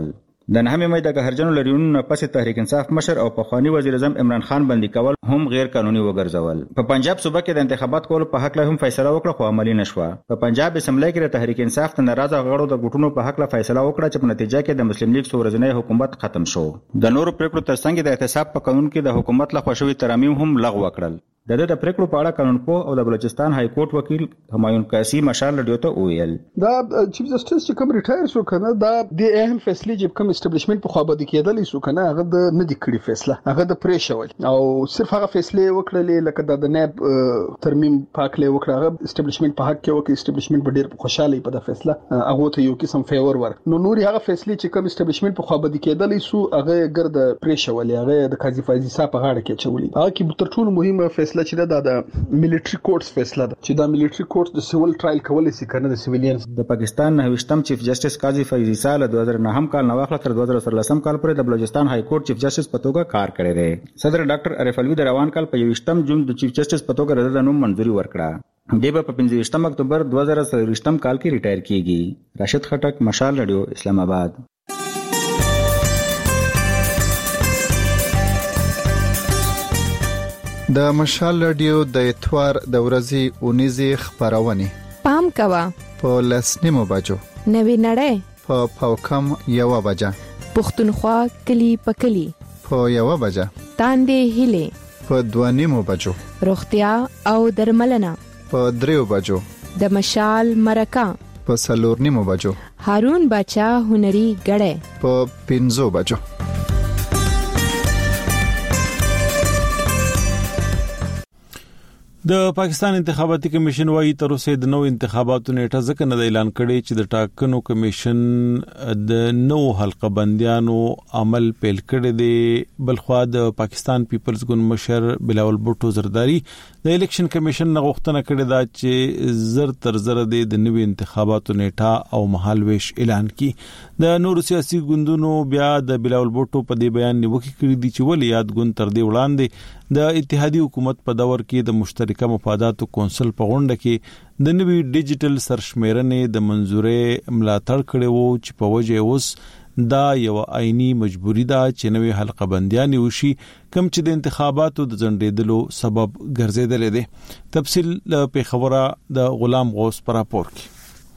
د نهمې مې د قهرجنو لریونونو پسې تحریک انصاف مشر او پخوانی وزیر اعظم عمران خان باندې کول هم غیر قانوني وګرځول. په پنجاب صوبه کې د انتخابات کولو په حق له هم فیصله وکړه خو عملی نشوه. په پنجاب اسمبلی کې د تحریک انصاف ته ناراضه غړو د ګټونو په حق له فیصله وکړه چې په نتیجه کې د مسلم لیگ څورزنۍ حکومت ختم شو. د نورو پریکړو ترڅنګ د احتساب په قانون کې د حکومت لخوا شوی ترامیم هم لغوه کړل. د د پریکړو په اړه قانونپوه او د بلوچستان های کورټ وکیل همایون قاسی مشال رادیو ته وویل دا چیف جسټس چې کوم ریټایر شو کنه دا د اهم فیصله چې کوم اسټابلیشمنت په خوابدي کېدل شو کنه هغه د نه دی کړی فیصله هغه د پرې شول او صرف هغه فیصله وکړلې لکه د ناب ترمیم پاکله وکړه هغه اسټابلیشمنت په حق کې وکړي. اسټابلیشمنت په ډیر خوشاله په د فیصله هغه ته یو قسم فیور ور نو نور هغه فیصله چې کوم اسټابلیشمنت په خوابدي کېدل شو هغه ګرد پرې شول هغه د قاضي فایزي صاحب په غاړه کې چولې. هغه کې تر ټولو مهمه فیصله چې دا د ملټری کورټس فیصله ده چې دا ملټری کورټ د سیول ټرایل کولای شي کنه د سیویلینز. د پاکستان نهویشتم چیف جسټس قاضي فیض عیسی له دوه زره نهم کال نه واخله تر دوه زره څلورم کال پورې د بلوچستان های کورټ چیف جسټس په توګه کار کړی دی. صدر ډاکټر عارف الوی د روان کال په یویشتم جون د چیف جسټس په توګه د نوم منځوري ورکړه. دی په پنځه اکتوبر دوه زره څلورم کال کې ریټایر کیږي. راشد خټک، مشال رادیو، اسلام آباد. د مشال رادیو د اتوار د ورځې اونیزه خبرونه پام کوا په لسنیمو بجو نوی نړۍ په پاوکم یو بجا پښتونخوا کلی پکلی په یو بجا تاندې هله په دوانیمو بجو روغتیا او درملنه په دریو بجو د مشال مرکه په سلورنیمو بجو هارون بچا هنري غړې په پنځو بجو. د پاکستان انتخاباتي کمیشن وايي تر اوسه د نو انتخاباتو نیټه ځکه نه اعلان کړي چې د ټاکنو کمیشن د نو حلقه بندیانو عمل پیل کړي دي. بلخوا د پاکستان پیپلز ګوند مشر بلاول بوټو زرداری د الیکشن کمیشن نه غوښتنه کړې ده چې زر تر زر د نوي انتخاباتو نیټه او مهالويش اعلان کړي. د نورو سیاسي ګوندونو بیا د بلاول بوټو په دې بیان نیوکه کړې دي چې ولې یاد ګوند تر دې وړاندې د اتحادی حکومت په دور کې د مشترکه مفاداتو کونسل په غونډه کې د نوي ډیجیټل سرشمیرنې د منزورې ملاتړ کړي وو چې په وجه اوس دا یو آئینی مجبوری ده چې نوې حلقه بندیان وشي کم چې د انتخاباتو د ځنډېدلو سبب ګرځیدل دي. تفصیل په خبره د غلام غوث پر راپور کې.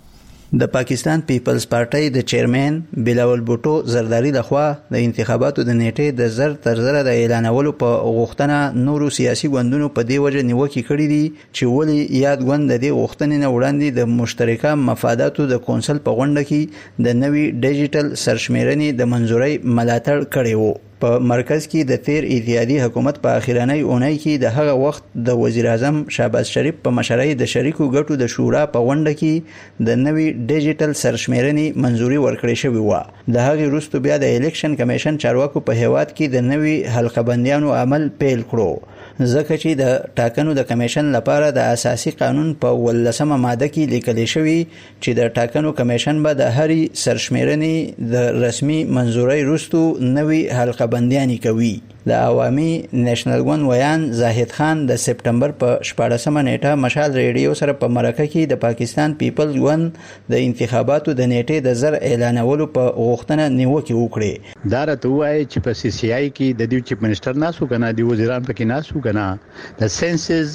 د پاکستان پیپلز پارټي د چیرمن بلاول بوټو زرداری لخوا د انتخاباتو د نیټې د زر تر زر د اعلانولو په غوښتنه نورو سیاسي ګوندونو په دې وجه نیوکه کړې دي چې ولې یاد ګوند د دې غوښتنې نه وړاندې د مشترکه مفاداتو د کونسل په غونډه کې د نوي ډیجیټل سرشمیرنې د منزورۍ ملاتړ کړی وو. په مرکز کې د تیر اتحادی حکومت په اخیرانه اونۍ کې د هغه وخت د وزیر اعظم شهباز شریف په مشرۍ د شریکو ګټو د شورا په غونډه کې د نوي ډیجیټل سرشمیرنې منزوري ورکړې شوې و. د هغه وروسته بیا د الیکشن کمیشن چارواکو په هیواد کې د نوي حلقه بندیانو عمل پیل کړو ځکه چې د ټاکنو د کمیشن لپاره د اساسي قانون په ولسمه ماده کې لیکل شوی چې د ټاکنو کمیشن به د هرې سرشمیرنې د رسمي منزورۍ وروسته نوي حلقه بندیانی کوي. د عوامي نېشنل ګوند ویان زاهد خان د سپټمبر په شپاړسمه نیټه مشال ریډیو سره په مرکه کې د پاکستان پیپلز ګوند د انتخاباتو د نیټې د زر اعلانولو په غوښتنه نیوکه وکړه. دا راته وایي چې په سی سی آی کې د ډیو چیف منسٹر ناسو کنه دی وزیران پکې ناسو کنه د سنسز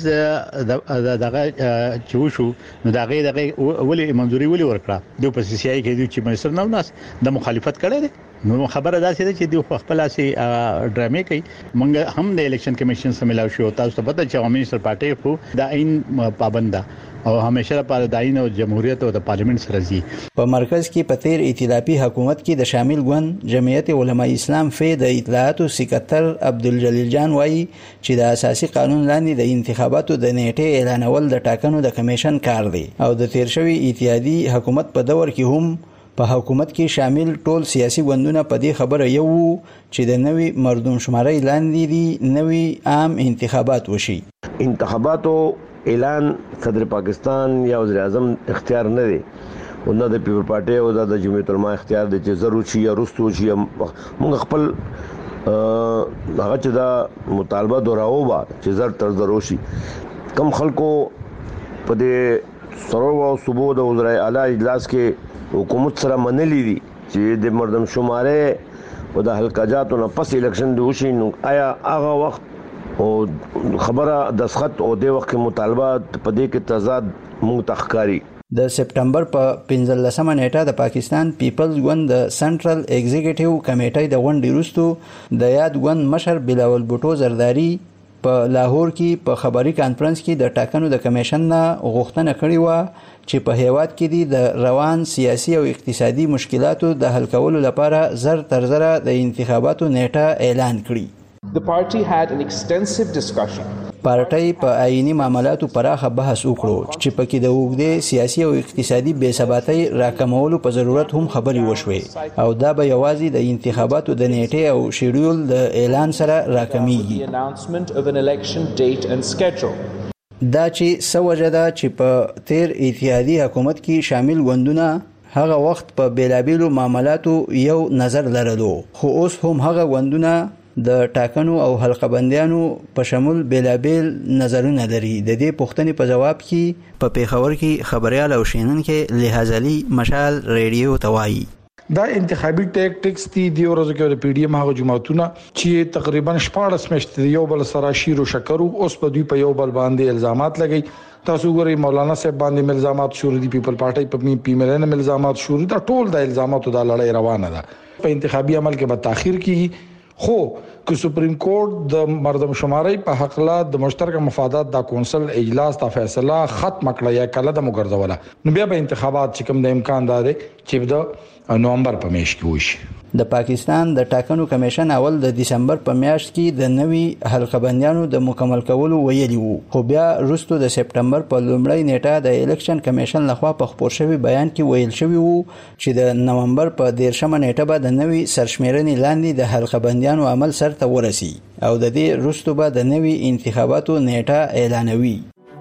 دغه چې وشو نو دغه دغه ولې منځوري ولې ورکړه دی په سی سی آی کې دی چیف منسٹر نو ناس د مخالفت کړي دي. نو خبره دا چې چې دی خپل اسي ډرامې کوي. مونږ هم د الیکشن کمیشن سره ملاو شو تاسو ته پته چې عوامي نېشنل پارټي خو د عین پابند او همیشه لپاره د عین او جمهوریت او د پارلیمنت سره زی. په مرکز کې په تیر ائتلافي حکومت کې د شامل ګوند جمعیت علماء اسلام فی د اطلاعاتو سکرټر عبدالجلیل جان وایي چې د اساسي قانون لاندې د انتخاباتو د نیټې اعلانول د ټاکنو د کمیشن کار دی او د تیر شوی ائتلافي حکومت په دور کې هم په حکومت کې شامل ټول سیاسي ګوندونه په دې خبره یو چې د نوي مردم شماري لاندې دي نوي عام انتخابات وشي. انتخاباتو اعلان صدر پاکستان یا وزیر اعظم اختیار نه دی او نه د پیپل پارټي او د جمعیت علماء اختیار دی چې ضروري شي یا رستو شي. موږ خپل هغه چې دا مطالبه دوراو با چې زر تر زر شي کم خلکو په دې سرو او صوبو د وزرای اعلی اجلاس کې حکومت سره منلې دي چې د مردم شماره او د حلقاجاتو نه پس الیکشن دی وشي نو آیا هغه وخت او خبره د سخت او د وخت مطالبات په دې کې تضاد موږ تخکاری د سپټمبر په پنځلسمه نیټه د پاکستان پیپلز ګوند د سنټرل ایگزیکټیو کمیټې د غونډې وروسته د یاد ګوند مشر بلاول بوټو زرداری په لاهور کې په خبري کانفرنس کې د ټاکنو د کمیشن نه غوښتنه کړې و چې په هیواد کې د روان سیاسي او اقتصادي مشکلاتو د حل کولو لپاره زر تر زر د انتخاباتو نیټه اعلان کړي. The party had an extensive discussion. پارټۍ په آئینی معاملاتو پراخه بحث وکړو چې پکې د اوږدې سیاسي او اقتصادي بې ثباتۍ راکمولو په ضرورت هم خبرې وشوې او دا به یوازې د انتخاباتو د نیټې او شیډول د اعلان سره راکمیږي. دا چې سوجه ده چې په تیر اتحادي حکومت کې شامل ګوندونه هغه وخت په بیلابیلو معاملاتو یو نظر لرلو خو اوس هم هغه ګوندونه د ټاکنو او حلقه بندیانو په شمول بیلابیل نظرونه لري. د دې پوښتنې په جواب کې په پیښور کې خبريال او شینونکو لحاظلي مشال ریډیو توایي دا انتخابي ټیکټکس دي د ورځو کې د پی ډی ایم هغه جماعتونه چې تقریبا شپږ میاشتې یو بل سره شیر او شکرو اوس په دوی په یو بل باندې الزامات لګي. تاسو ګورئ مولانا صاحب باندې الزامات شروع دي، پیپل پارټي په پی ملن الزامات شروع دي. ټول د الزاماتو د لړۍ روانه ده. په انتخابي عمل کې به تاخير کیږي خو که سپریم کورټ د مردم شماري په حق لا د مشترک مفادات د کونسل اجلاس ته فیصله ختم کړه یا کله د مګرځوله نو بیا به انتخابات چې کوم د امکان دار چې د نومبر په میاشت کې وشي. د پاکستان د ټاکنو کمیشن اول د دسمبر په میاشت کې د نوي حلقه بندیانو د مکمل کولو ویلي وو خو بیا وروسته د سپټمبر په لومړۍ نیټه د الیکشن کمیشن لخوا په خبر شوی بیان کې ویل شوی وو چې د نومبر په دیرشمه نیټه به د نوي سرشمیرنې لاندې د حلقه بندیانو عمل سرته ورسي او د دې وروسته به د نوي انتخاباتو نیټه اعلانوي.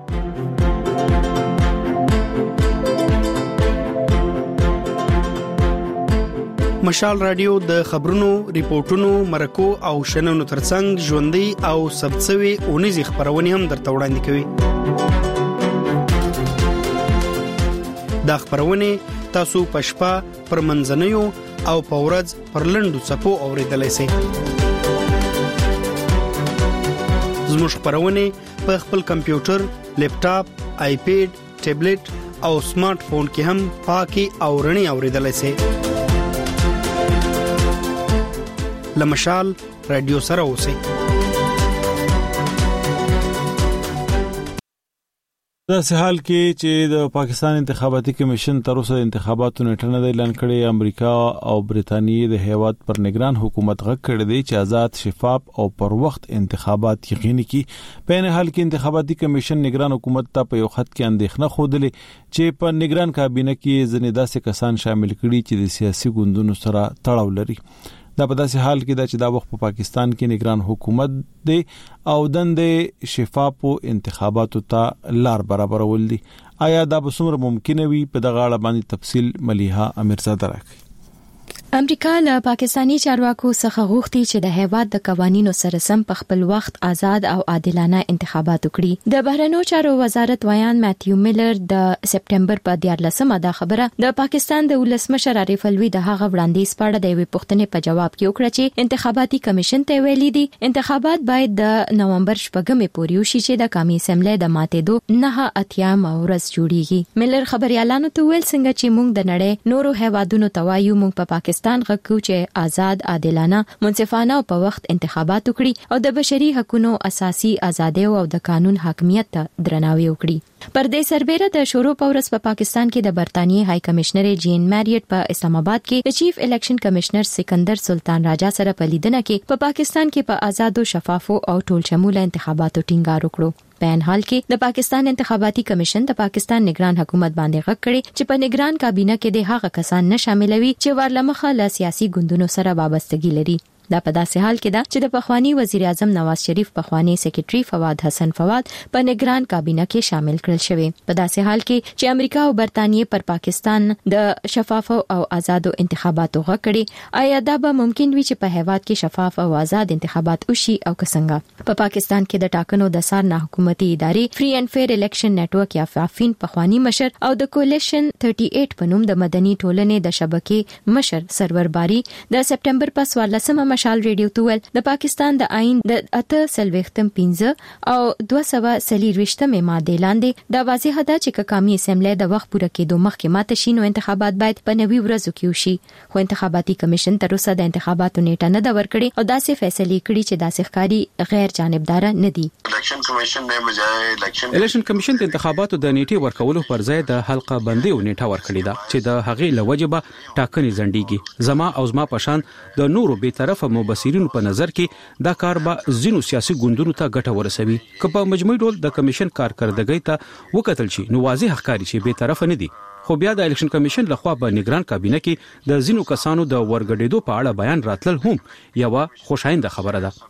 مشال رادیو د خبرونو، ریپورتونو، مرکو او شننو ترڅنګ ژوندۍ او ثبتسوي اونیزي خبرونه هم درته وړاندې کوي. دا خبرونه تاسو په شپه پر منځنیو او په ورځ پر لنډو صفو اوریدلای شئ. زموږ خبرونه په خپل کمپیوټر، لیپټاپ، آیپیډ، ټابلیټ او سمارټ فون کې هم پاکي او رڼي اوریدلای شئ. لمشال رادیو سره اوسئ. دا سهال کې چې د پاکستان انتخاباتي کمیشن تر اوسه انتخاباتو نیټه نه اعلان کړي، امریکا او برېټانیا د هیواد پر نگران حکومت غږ کړی دی چې آزاد، شفاف او پر وخت انتخابات یقیني کړي. په نه حال کې انتخاباتي کمیشن نگران حکومت ته په یو خط کې اندېښنه خوده چې په نگران کابینه کې ځنې داسې کسان شامل کړي چې د سیاسي ګوندونو سره تړاو لري. دا په داسې حال کې دا چې دا وخت په پاکستان کې نگران حکومت دی او دندې شفاف انتخاباتو ته لار برابرول دي. آیا دا به څومره ممکن وي؟ په دغه اړه باندې تفصیل ملیحه امیرزاده راکړي. امریکا له پاکستانی چارواکو څخه غوښتي چې د هیواد د قوانینو سره سم په خپل وخت آزاد او عادلانه انتخابات وکړي. د بهرنیو چارو وزارت ویان ماتیو میلر د سپټمبر په دیارلسمه دا خبره د پاکستان د ولسمشر عارف الوی د هغه وړاندیز په اړه د یوې پوښتنې په جواب کې وکړه چې انتخاباتي کمیشن ته ویلي دي انتخابات باید د نومبر شپږمې پورې وشي چې د قومي اسمبلی د ماتېدو نه اتیام ورځ جوړیږي. میلر خبريالانو ته ویل څنګه چې موږ د نړۍ نورو هیوادونو ته وایو موږ په پاکستان غوښتو چې آزاد، عادلانه، منصفانه او په وخت انتخابات وکړي او د بشري حقوقو اساسي ازادۍ او د قانون حاکمیت ته درناوی وکړي. پر دې سربېره د شروع په ورځ په پاکستان کې د برتانیې های کمشنر جین میریټ په اسلام آباد کې د چیف الیکشن کمشنر سکندر سلطان راجا سره په لیدنه کې په پاکستان کې په آزاد او شفاف او ټول شموله انتخاباتو ټینګار وکړو. په ان حال کې د پاکستان انتخاباتي کمیشن د پاکستان نگران حکومت باندې غږ کړي چې په نگران کابینه کې د هغه کسان نه شاملوي چې ورلمخه له سیاسي ګوندونو سره وابستګي لري. دا په داسې حال کې ده چې د پخوانی وزیر اعظم نواز شریف پخوانی سیکریټري فواد حسن فواد په نگران کابینه کې شامل کړل شوی. په داسې حال کې چې امریکا او برتانیې پر پاکستان د شفاف او آزادو انتخاباتو غوښتي، آیا دا به ممکن وي چې په هیواد کې شفاف او آزاد انتخابات وشي او څنګه؟ په پاکستان کې د ټاکنو د سار نه حکومتي ادارې فری اینڈ فیر الیکشن نیټورک یا فافین پخوانی مشر او د کولیشن اړتالیس په نوم د مدني ټولنې د شبکې مشر سرور باری د سپټمبر په څوارلسمه مشال ریډیو ته ویل د پاکستان د آئین د اته سلويختم پنځه او دوه سوه څلوېښتمه ماده لاندې دا واضح ده چې کامی اسمبلی د وخت پوره کېدو مخکې ماته شي نو انتخابات باید په نوي ورځو کې وشي. خو انتخاباتي کمیشن تر اوسه د انتخاباتو نیټه نه دا ورکړي او داسې فیصله کړي چې داسې ښکاری غیر جانبدار نه دي. الیکشن کمیشن نه مجای الیکشن الیکشن کمیشن د انتخاباتو د نیټې ورکولو پر ځای د حلقه بندي او نیټه ورکړي ده چې د هغې لوجبه ټاکنې ځنډيږي. زما او زما پشان د نورو به طرفه مبصرینو په نظر کې دا کار به زینو سیاسي ګوندونو ته ګټه ورسوي. که په مجموعي ډول د کمیشن کارکردګۍ ته وکتل شي نو واضح ښکاري چې به طرفه نه دي. خو بیا د الیکشن کمیشن لخوا په نگران کابینه کې د زینو کسانو د ورګډېدو په اړه بیان راتلل هم یو خوشاینده خبره ده.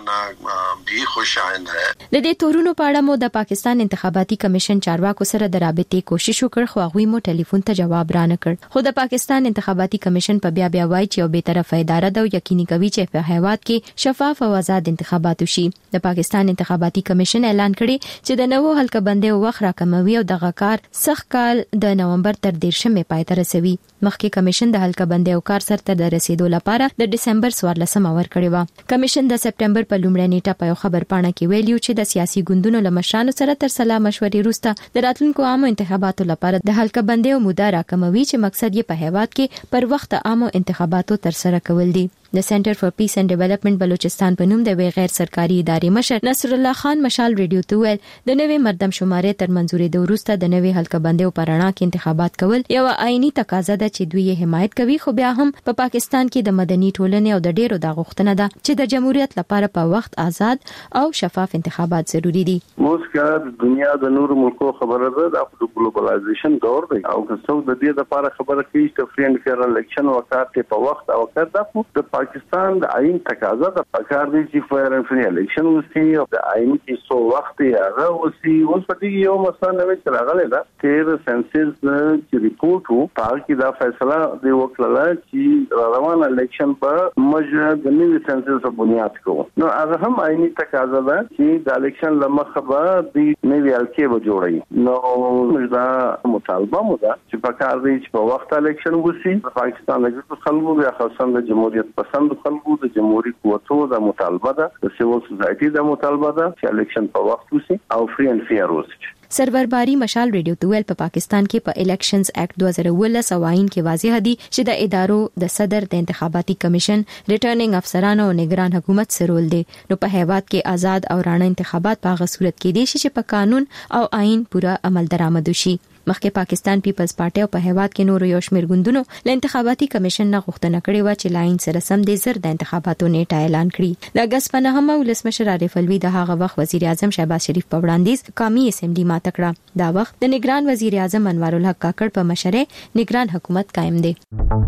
دی خوشاینده د دې تورونو په اړه مو د پاکستان انتخاباتي کمیشن چارواکو سره د رابطې کوشش وکړ خو هغوی مو ټلیفون ته جواب را نه کړ. خو د پاکستان انتخاباتي کمیشن په بیا بیا وایي چې یو به طرفه اداره ده او یقیني کوي چې په هیواد کې شفاف او آزاد انتخابات وشي. د پاکستان انتخاباتي کمیشن اعلان کړی چې د نوو حلقه بندي وخت راکموي او دغه کار سخت کال د نومبر تر دیرشمه پای ته رسوي. مخکې کمیشن د حلقه بندي او کار سره د رسیدو لپاره د دسمبر څوارلسمه ورکړی و. کمیشن د سپټمبر په لومړۍ نیټه په یو خبر پاڼه کې ویلیو چې د سیاسي ګوندونو له مشرانو سره تر سلا مشورې وروسته د راتلونکو عامو انتخاباتو لپاره د حلقه بندي او موده راکموي چې مقصد یې په هیواد کې پر وخت عامو انتخاباتو تر سره کول دي. د سنټر فار پیس اینڈ ډیولپمنٹ بلوچستان په نوم د غیر سرکاري ادارې مشر نصر الله خان مشال ریډیو ته ویل د نوې مردم شمارې تر منځوري د وروسته د نوې حلقه بندي او پرانا کې انتخابات کول یو آئینی تقاضا ده چې دوی یې حمایت کوي. خو بیا هم په پا پاکستان کې د مدني ټولنې او د ډیرو د غوښتنه ده چې د جمهوریت لپاره په وخت آزاد او شفاف انتخابات ضروری دي. موږ د دنیا د نورو ملکو خبره ده د ګلوبلایزیشن دور دی او که څو د دې لپاره خبره کوي چې فري اینڈ فیر الیکشن وکړي په وخت او وکړه د پاکستان د آئین تقاضا د پکار دی چې فیر اینڈ فری الیکشن وسی او د آئین کې سو وخت یې هغه وسی اوس په دې یو مسله نوې ترغله ده تیر سنسس چې ریپورت وو په کې دا فیصله دی وکړه چې روان الیکشن په مجه د نوې سنسس په بنیاد کوو. نو هغه هم آئینی تقاضا ده چې د الیکشن لمخه به د نوې الکې به جوړي. نو موږ دا مطالبه مو ده چې پکار دی چې په وخت الیکشن وسی د پاکستان د خلکو بیا خاصه د جمهوریت پسند خلکو د جمهوریت قوتو د مطالبه ده د سیول سوسایټي د مطالبه ده چې الیکشن په وخت وسی او فری اینڈ فیر وسی. سرور باری مشال ریډیو ته ویل په پاکستان کې په الیکشنز اکټ دوه زره اوولس او آئین کې واضح دي چې د ادارو د صدر د انتخاباتي کمیشن ریټرنینګ افسرانو او نگران حکومت سره رول دی. نو په هیواد کې آزاد او رانه انتخابات په هغه صورت کې دي چې په قانون او آئین پورا عمل درآمد وشي. مخکې پاکستان پیپلز پارټي او په هیواد کې نور یو شمېر ګوندونو له انتخاباتي کمیشن نه غوښتنه کړې و چې لاین سره سم د زر د انتخاباتو نیټه اعلان کړي. د اگست په نهمه ولسمشر عارف الوی د هغه وخت وزیر اعظم شهباز شریف په وړاندیز قومي اسمبلی ماته کړه. دا وخت د نگران وزیر اعظم انوار الحق کاکړ په مشرۍ نگران حکومت قائم دی.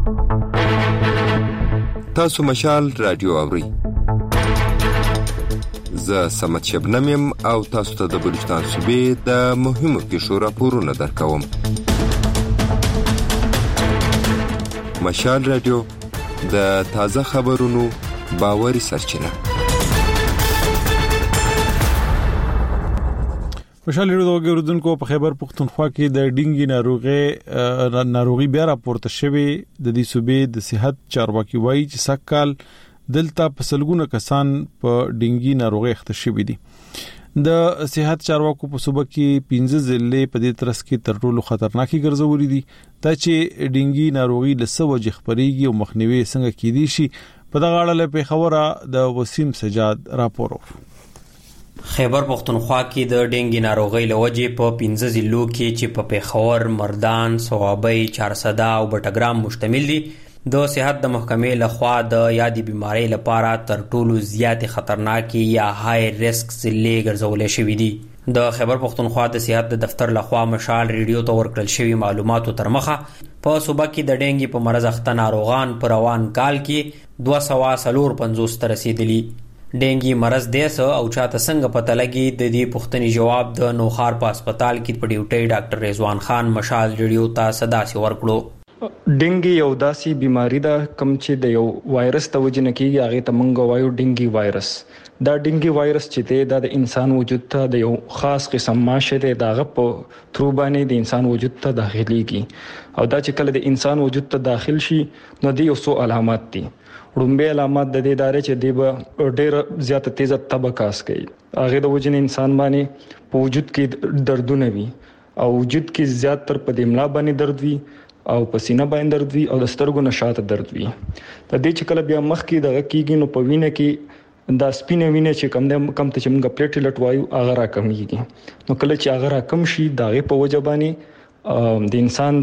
تاسو مشال رادیو اوري. زه سمت شبنم یم او تاسو ته د بلوچستان صوبې د مهمو پیښو راپورونه درکوم. مشال رادیو د تازه خبرونو باوري سرچینه. خوشاله ورو د اوردونکو په خیبر پختونخوا کې د ډینګي ناروغي ناروغي بیا راپورته شوې. د دې صوبې د صحت چارواکي وایي چې سکهال دلته په سلګونه کسان په ډینګي ناروغي اخته شوي دي. د صحت چارواکو په صوبه کې پنځه ضلع په دې ترڅ کې تر ټولو خطرناکي ګرځولې دي. دا چې ډینګي ناروغي له څه وجې خپرېږي او مخنیوي څنګه کېدی شي په دغه اړه له پیښوره د وسیم سجاد راپور. خیبر پختونخوا کې د ډینګي ناروغي له وجې په پنځه ضلعو کې چې په پیښور، مردان، صوابۍ، چارسده او بټګرام مشتمل دي د صحت د محکمې لخوا د یادې بیماری لپاره تر ټولو زیات خطرناکي یا های ریسک ضلع ګرځولې شوې دي. د خیبر پختونخوا د صحت د دفتر لخوا مشال ریډیو ته ورکړل شوی معلوماتو تر مخه په صوبه کې د ډینګي په مرض اخته ناروغان په روان کال کې دوه سوه څلور پنځوس ته رسیدلی. ډینګي مرض دیس او چاته څنګه پته لګي د دې پوښتنې جواب د نوخار په هسپتال کې په ډیوټي ډاکټر رضوان خان مشال ریډیو ته صداسي ورکړو. ډینګي یو داسې بیماری ده کوم چې د یو وایرس ته وجه نه کیږي، هغه ته مونږ وایو ډینګي وایرس. دا ډینګي وایرس چې دی دا د انسان وجود ته د یو خاص قسم ماشه دی دغه په ترو باندې د انسان وجود ته داخليږي، او دا چې کله د انسان وجود ته داخل شي نو د یو څو علامات دي. وړومبي علامات د دې داري چې دی به ډېر زیاته تیزه تبکاس کوي، هغه د وجه انسان باندې په وجود کې دردونه وي او وجود کې زیات تر په دملا باندې درد وي او په سینه باندې درد وي او د سترګو نشاط درد وي. د دې چې کله بیا مخ کې دغه کیږي نو په وینه کې دا سپینه وینه چې کم د کم ته چې موږ پلیټلیټ وایو هغه را کمیږي. نو کله چې هغه را کم شي دغه په وجه باندې د انسان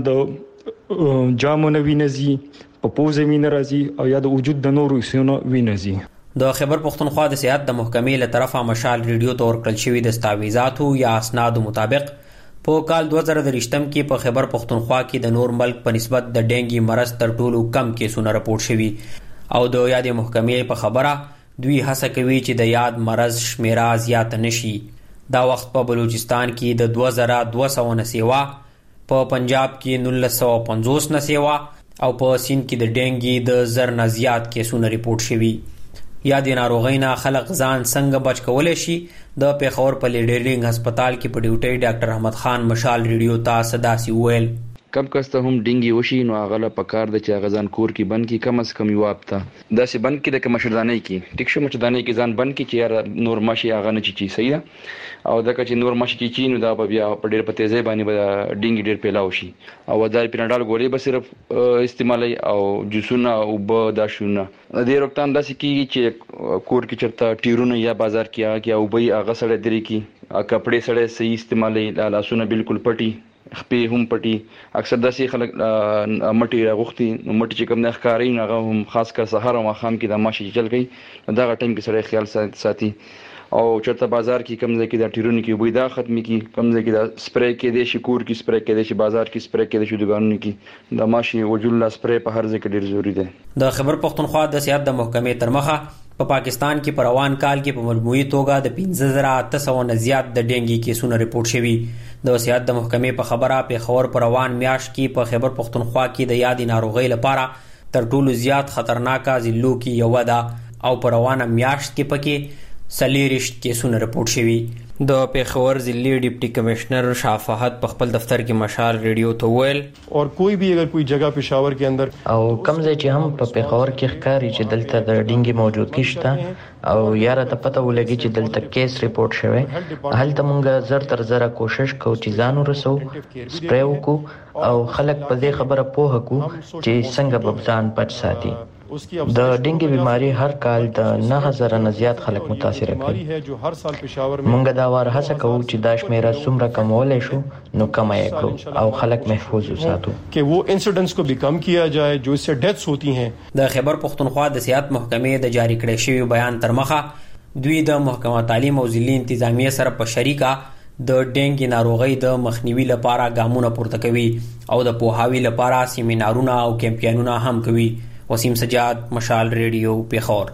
د جامونه وینځي، په پوزه وینه راځي او یا د وجود د نورو حصو وینه ځي. د خیبر پختونخوا د صحت د محکمې له طرفه مشال ریډیو ته ورکړل شوی د دستاویزاتو یا اسنادو مطابق په کال دوه زره درشتم کې په خیبر پختونخوا کې د نور ملک په نسبت د ډینګي مرض تر ټولو کم کیسونه راپورټ شوي او د یادې محکمې په خبره دوی هڅه کوي چې د یاد مرض شمیره زیات نشي. دا وخت په بلوچستان کې د دوه زره دوه سوه نه سیوا، په پنجاب کې نولس سوه پنځوس نه سیوا او په سیند کې د ډینګي د زر نه زیات کیسونه ریپورټ شوي. یا د ناروغۍ نه خلک ځان څنګه بچ کولی شي، د پیښور په لیډرینګ هسپتال کې په ډیوټي ډاکټر احمد خان مشال ریډیو ته صداسي وویل. کم کسته هم ډینګي وشي نو هغه له پکار د چې غزان کور کې بند کی کم از کم یو هفته داسې بند کې د مشردانۍ کې ټیک شو مشردانۍ کې ځان بند کی چې یار نور ماشي هغه نه چی صحیح ده او دا چې نور ماشي چی نو دا بیا په ډېر په تیزی باندې به ډینګي ډېر پیلاو شي او دا پیناډال ګولې به صرف استعمالي او جوسونه او به دا شونه د روکتان داسې کیږي چې کور کې چرته ټیرونه یا بازار کې هغه او به هغه سره درې کې کپڑے سره صحیح استعمالي لاسونه بالکل پټي خپې هم پټي اکثر داسې خلک مټي راغوختي نو مټي چې کوم نه ښکاري هغه هم خاص کر سحر او ماخام کې د ماشي چل کوي دا غټم کې سره خیال ساتي او چرته بازار کې کم ځای کې د ټیرونو کې وې دا ختمي کې کم ځای کې د سپری کې د شکور کې سپری کې د شي بازار کې سپری کې د شو دګانو کې د ماشي وجود لا سپری په هر ځای کې ډیر ضروری ده. د خیبر پختونخوا د صحت د محکمې تر مخه په پا پاکستان کې په روان کال کې په مجموعي توګه د پنځه زره اته سوه نه زیات د ډینګي کیسونه ریپورټ شوي. د وصیت د محکمې په خبره پیښور په روان میاشت کې په خیبر پختونخوا کې د یادې ناروغۍ لپاره تر ټولو زیات خطرناکه ضلعو کې یوه ده او په روانه میاشت کې پکې څلېرویشت کیسونه رپورټ شوي. د پیښور ضلعي ډیپټي کمشنر شاه فهد په خپل دفتر کې مشال ریډیو ته وویل اور کوئی بھی اگر کوئی جگہ پېښور کې اندر او کم ځای چې هم په پیښور کې ښکاري چې دلته د ډینګي موجودګي شته او یاره ته پته ولګي چې دلته کیس ریپورټ شوی هلته مونږ زر تر زره کوشش کوو چې ځان ورسو سپری وکړو او خلک په دې خبره پوه کړو چې څنګه به ځان بچ ساتي. د ډینګي بیماری هر کال د نه هزاره نه زیات خلک متاثر کوي. مونږ دا وار هڅه کوو چې دا شمیره څومره کمولی شو نو کم یې کړو او خلک محفوظ وساتو کہ وہ انسیڈنٹس کو بھی کم کیا جائے جو اس سے ڈیتھس ہوتی ہیں. د خیبر پختونخوا د صحت محکمې د جاری کړی شوی بیان تر مخه دوی د محکمه تعلیم او ضلعي انتظامیه سره په شریکه د ډینګي ناروغۍ د مخنیوي لپاره ګامونه پورته کوي او د پوهاوي لپاره سیمینارونه او کیمپینونه هم کوي. وسیم سجاد مشال ریډیو پیښور.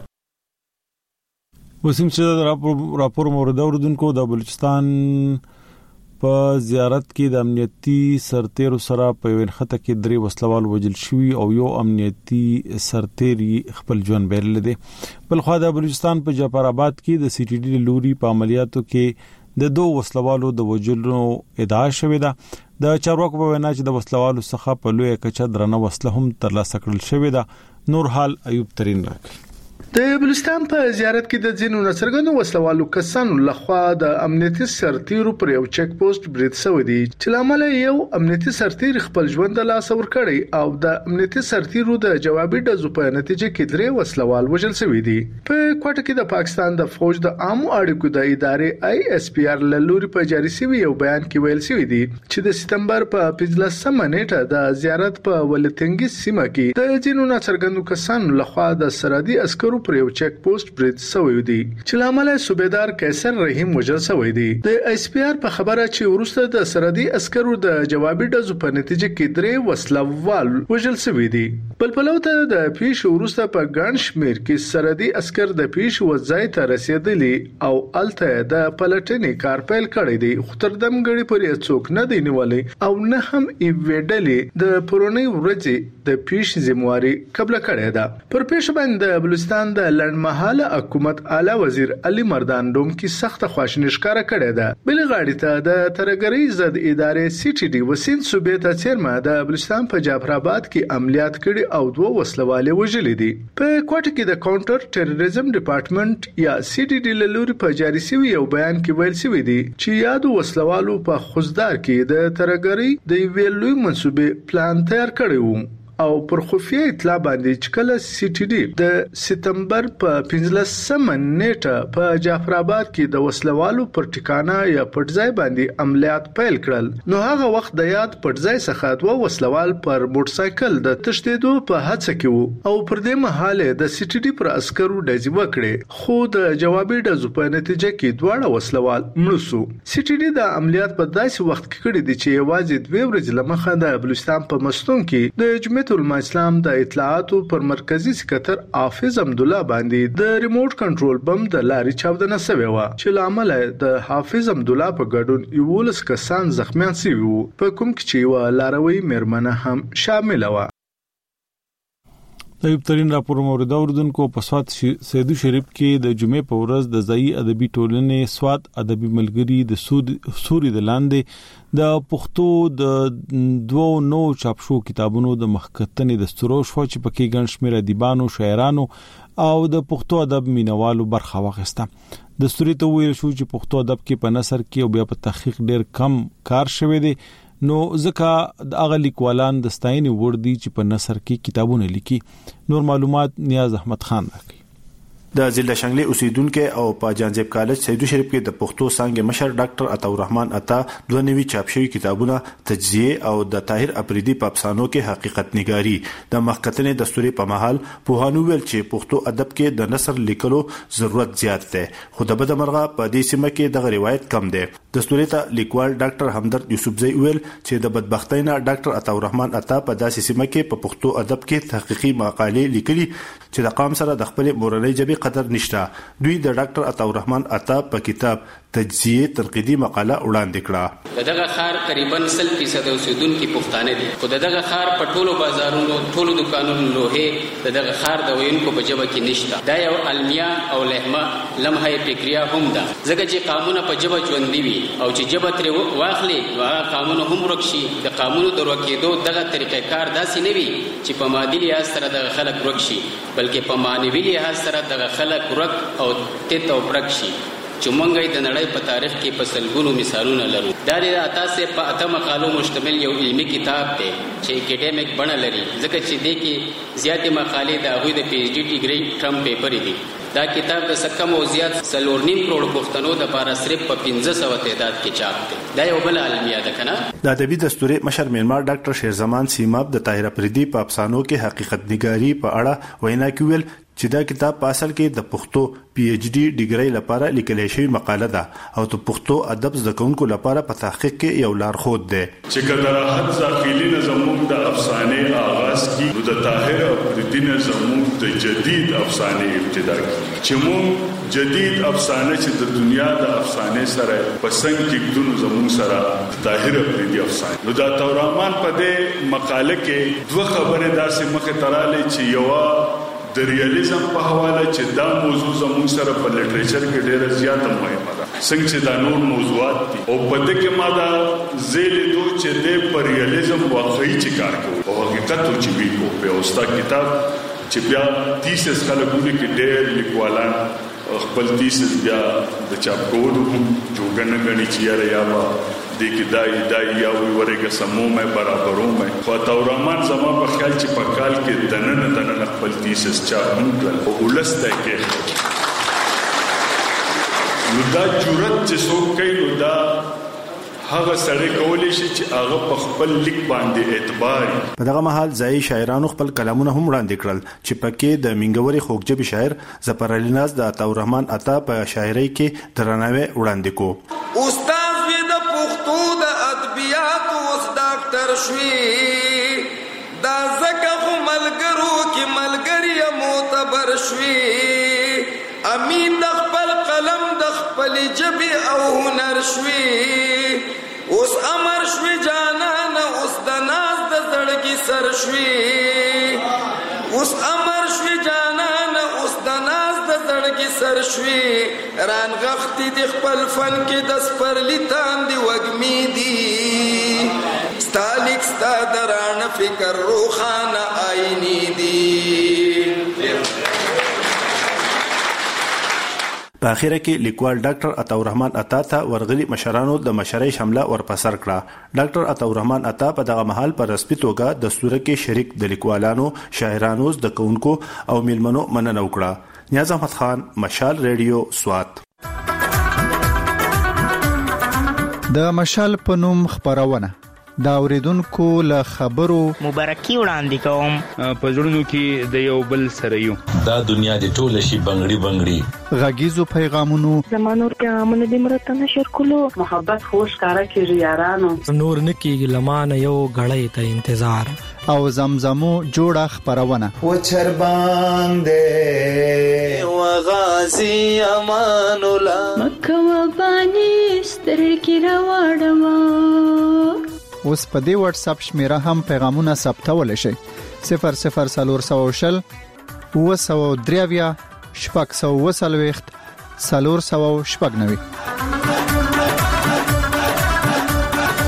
وسیم سجاد راپور مورد اوردونکو د بلوچستان په زیارت کې د امنیتي سرتیرو سره په وینخته کې درې وسلوال وجل شوی او یو امنیتي سرتیری خپل ژوند بیرل دي. بل خو د بلوچستان په جعفر آباد کې د سی ټي ډي لوري په عملیاتو کې د دوه وسلوالو د وجلو ادعا شوې ده. د چارواکو په وینا چې د وسلوالو څخه په لوی کچه درنه وسله هم ترلاسه کړل شوې ده. نور حال ایوب ترين راکړي. د بلوچستان په زیارت کې د ځینو نڅرګندو وسلوالو کسانو لخوا د امنیتي سرتیرو پر یو چک پوسټ برید شوی دی چې لامل یو امنیتي سرتیر خپل ژوند د لاس ور کړی او د امنیتي سرتیرو د جوابي ډزو په نتیجه کې درې وسلوال وژل شوی دي. په کوټه کې د پاکستان د فوج د عامو اړیکو د ادارې آی اس پی آر لوري په جاری شوی یو بیان کې ویل شوی دی چې د سپتمبر په پنځلسمه نیټه د زیارت په ولتنګي سیمه کې د ځینو نڅرګندو کسانو لخوا د سرحدي عسکرو موټرو پر یو چک پوسټ برید شوی دی چې لامل صوبیدار قیصر رحیم وجل شوی دی د ایس پی آر په خبره چې ورسته د سرحدي عسکرو د جوابي ډزو په نتیجه کې درې وسلوال وجل شوی دی بل پلو ته د پیښ ورسته په ګڼ شمیر کې سرحدي عسكر د پیښ وځای ته رسیدلی او الته د پلټنې کار پیل کړی دی خو تر دمګړي پورې څوک نه دی نیولای او نه هم ایویډلې د پرونی ورځې د پیښ ذمہواری قبل کړی ده پر پیښ باندې د بلوچستان د لړمحاله حکومت اعلی وزیر علي مردان ډوم کې سخت خواشینی ښکارا کړی ده بل غاړي ته د ترګری ضد ادارې سی ټي ډي وسین صوبې ته چیرمن د بلوچستان په جعفر آباد کې عملیات کړي او دوه وسلوالې وژلې دي په کوټه کې د کاونټر ټیرریزم ډپارټمنټ یا سی ډي ډي لوري په جاري شوی یو بیان کې ویل شوی دی چې یادو وسلوالو په خوزدار کې د ترګری د ویلوي منسوبې پلان تیار کړی وو او پر خفیه اطلاع باندې چې کله سی ټي ډي د سپتمبر په پنځلسمه نیټه په جعفر آباد کې د وسلوالو پر ټکانه یا پټځای باندې عملیات پیل کړل نو هغه وخت د یاد پټځای څخه دوه وسلوال پر موټر سایکل د تښتېدو په هڅه کې وو او پر دې مهاله د سی ټي ډي پر عسکرو ډزې وکړې خو د جوابي ډزو په نتیجه کې دواړه وسلوال مړ شو سی ټي ډي د عملیات په داسې وخت کې کړی دی چې یوازې دوه ورځې لمخه د بلوچستان په مستون کې د جمعیت علماء اسلام د اطلاعاتو پر مرکزی سکرټر حافظ حمد الله باندې د ریموټ کنټرول بم د لارې چاودنه شوې و چې لامل د حافظ حمد الله په ګډون یولس کسان زخمیان شوي وو په کوم کې چې و لاروي مېرمنه هم شامل و طيب ترين راپور مورد اوردونکو په سواد سیدو شریف کې د جمعې په ورځ د ځای ادبي ټولنې سواد ادبي ملګری د سوري د لاندې د پښتو د دوو نو چاپ شو کتابونو د مخکتنې د سترو شو چې پکې ګڼ شمېر ادیبانو شاعرانو او د پښتو ادب مینوالو برخه واخیسته د ستوري ته ویل شو چې پښتو ادب کې په نثر کې او بیا په تحقیق ډېر کم کار شوی دی نو ځکه د اغه لیکوالان د ستاینې وړ دي چې په نثر کې کتابونه لیکي نور معلومات نیاز احمد خان راکړي د ضلع شنگلی اوسیدونکو او په جانزیب کالج سیدو شریف کې د پښتو څنګه مشر ډاکټر عطا الرحمن عطا دوه نوي چاپ شوی کتابونه تجزیه او د طاهر اپریدي په افسانو کې حقیقت نگاری د مخکتنې دستوري په محل په هانو ویل چې پښتو ادب کې د نثر لیکلو ضرورت زیات دی خو د بدمرغه په دې سیمه کې د روایت کم دی دستوري ته لیکوال ډاکټر همدرد یوسفزئی ویل چې د بدبختۍ نه ډاکټر عطا الرحمن عطا په داسې سیمه کې په پښتو ادب کې تحقیقي مقالې لیکلي چې د قام سره د خپل مورنۍ ژبې قدر نشته دوی د ډاکټر عطا الرحمن عطا په کتاب تجزیه تنقیدی مقاله وړاندې کړه دغه خار تقریبا سل فیصد اوسیدونکو پښتانه دي خو دغه خار په ټولو بازارونو ټولو دکانونو لوهه دغه خار د وینکو په جبه کې نشته دا یو علمیا او لهمه لمحه فکریا هم ده ځکه چې قانون په جبه ژوند دی او چې جبه تر واخلي هغه قانون هم ورکشي د قانون دروکېدو دغه طریقې کار داسې نه وي چې په مادي لحاظ سره د خلک ورکشي بلکې په معنوي لحاظ سره د خلک ورک او تت او برکشي چې مونږ د نړۍ په تاریخ کې په سلګونو مثالونه لرو دا د اتاسه په اته مقالو مشتمل یو علمي کتاب دی چې اکیډمیک بڼه لري ځکه چې د کې زیاتې مقالې د هغوی د پی ایچ ډي ډیګري ټرم پیپر دي دا کتاب د سکم او زیات څلور نیم کروڑ پښتنو د لپاره صرف په پنځه سوه تعداد کې چاپ دی دا یو بل علمیه ده کنه د ادبي دستوري مشر میانمار ډاکټر شیرزمان سیماب د طاهر اپریدي په افسانو کې حقیقت نگاری په اړه وینا کوي چې دا کتاب په اصل کې د پښتو پی ایچ ډي ډیګري لپاره لیکل شوی مقاله ده او د پښتو ادب زده کوونکو لپاره په تحقیق کې یو لارښود دی چې کله راحت داخلي نظمون د افسانې آغاز کی نو د طاهر اپریدي نظمون د جدید افسانې ابتدا کی چې مون جدید افسانه چې د دنیا د افسانې سره پسند کې دونو زمون سره طاهر اپریدي افسانه نو دا تورمان په دې مقاله کې دوه خبره داسې مخه تراله چې یو د ریالیزم په حواله چې دا موضوع زموږ سره په لټریچر کې ډېره زیاته مهمه ده څنګه چې دا نور موضوعات دي او په دې کې ما دا زیل دو چې د پر ریالیزم واقعي چې کار کوي او حقیقت او چې وی کو په اوستا کتاب چې بیا تیسس خلکونه کې ډېر لیکوالان خپل تیسس بیا د چاپ کولو جوګن غني چې یاره یا با د کې دای دای یا ورګه سمو مې برابرو مې خو تورمان زما په خیال چې په کال کې دنن دنن خپل تیسس چاپ مونږ او ولسته کې نو دا جرأت چې څوک کوي نو دا هغه سړی کولای شي چې هغه په خپل لیک باندې اعتبار. په دغه مهال ځای شاعرانو خپل کلامونه هم وړاندې کړل چې پکې د منګوري خوږجبي شاعر ظفر علي ناز د عطاالرحمن عطا په شاعرۍ کې درناوی وړاندې کو. استاد وی د پښتو د ادبیات اوس ډاکټر شوی دا زکه خو ملګرو کې ملګری معتبر شوی امین د خپل قلم د خپل جبي او هنر شوی اوس امر شوی جانان اوس د ناز د زړګي سر شوی اوس امر شوی جانان اوس د ناز د زړګي سر شوی ران غختی د خپل فن کې د سپرلی تاندې وګمی دي ستالیک ستا دران فکر روخانه آئینی دي. په اخیره کې لیکوال ډاکټر عطاالرحمن عطا ته ورغلي مشرانو د مشرۍ شمله ورپسر کړه. ډاکټر عطاالرحمن عطا په دغه مهال په رسمي توګه د ستوره کې شریک د لیکوالانو، شاعرانو، زده کوونکو او میلمنو مننه وکړه. نیاز احمد خان، مشال ریډیو، سوات. د مشال په نوم خبرونه دا اوریدونکو له خبرو مبارکي وړاندې کوم. په ژوندونو کې د یو بل سره یو دا دنیا د ټوله شي بنگړي بنگړي غږیزو پیغامونو زمانور پیغامونه د مرته نشر کولو محبت خوش کارا کیږي یارانو نور نکیږي لمانه یو غړې ته انتظار او زمزمو جوړه خبرونه و چرباندې وغازي امان الله مکه وبانی سترګې راوړم. اوس په دې واتس اپ شمیره هم پیغامونه ثبتول شي صفر صفر سلور سو شل و سو دریاویا شپږ سو وسلويخت سلور سو شپږ نوي.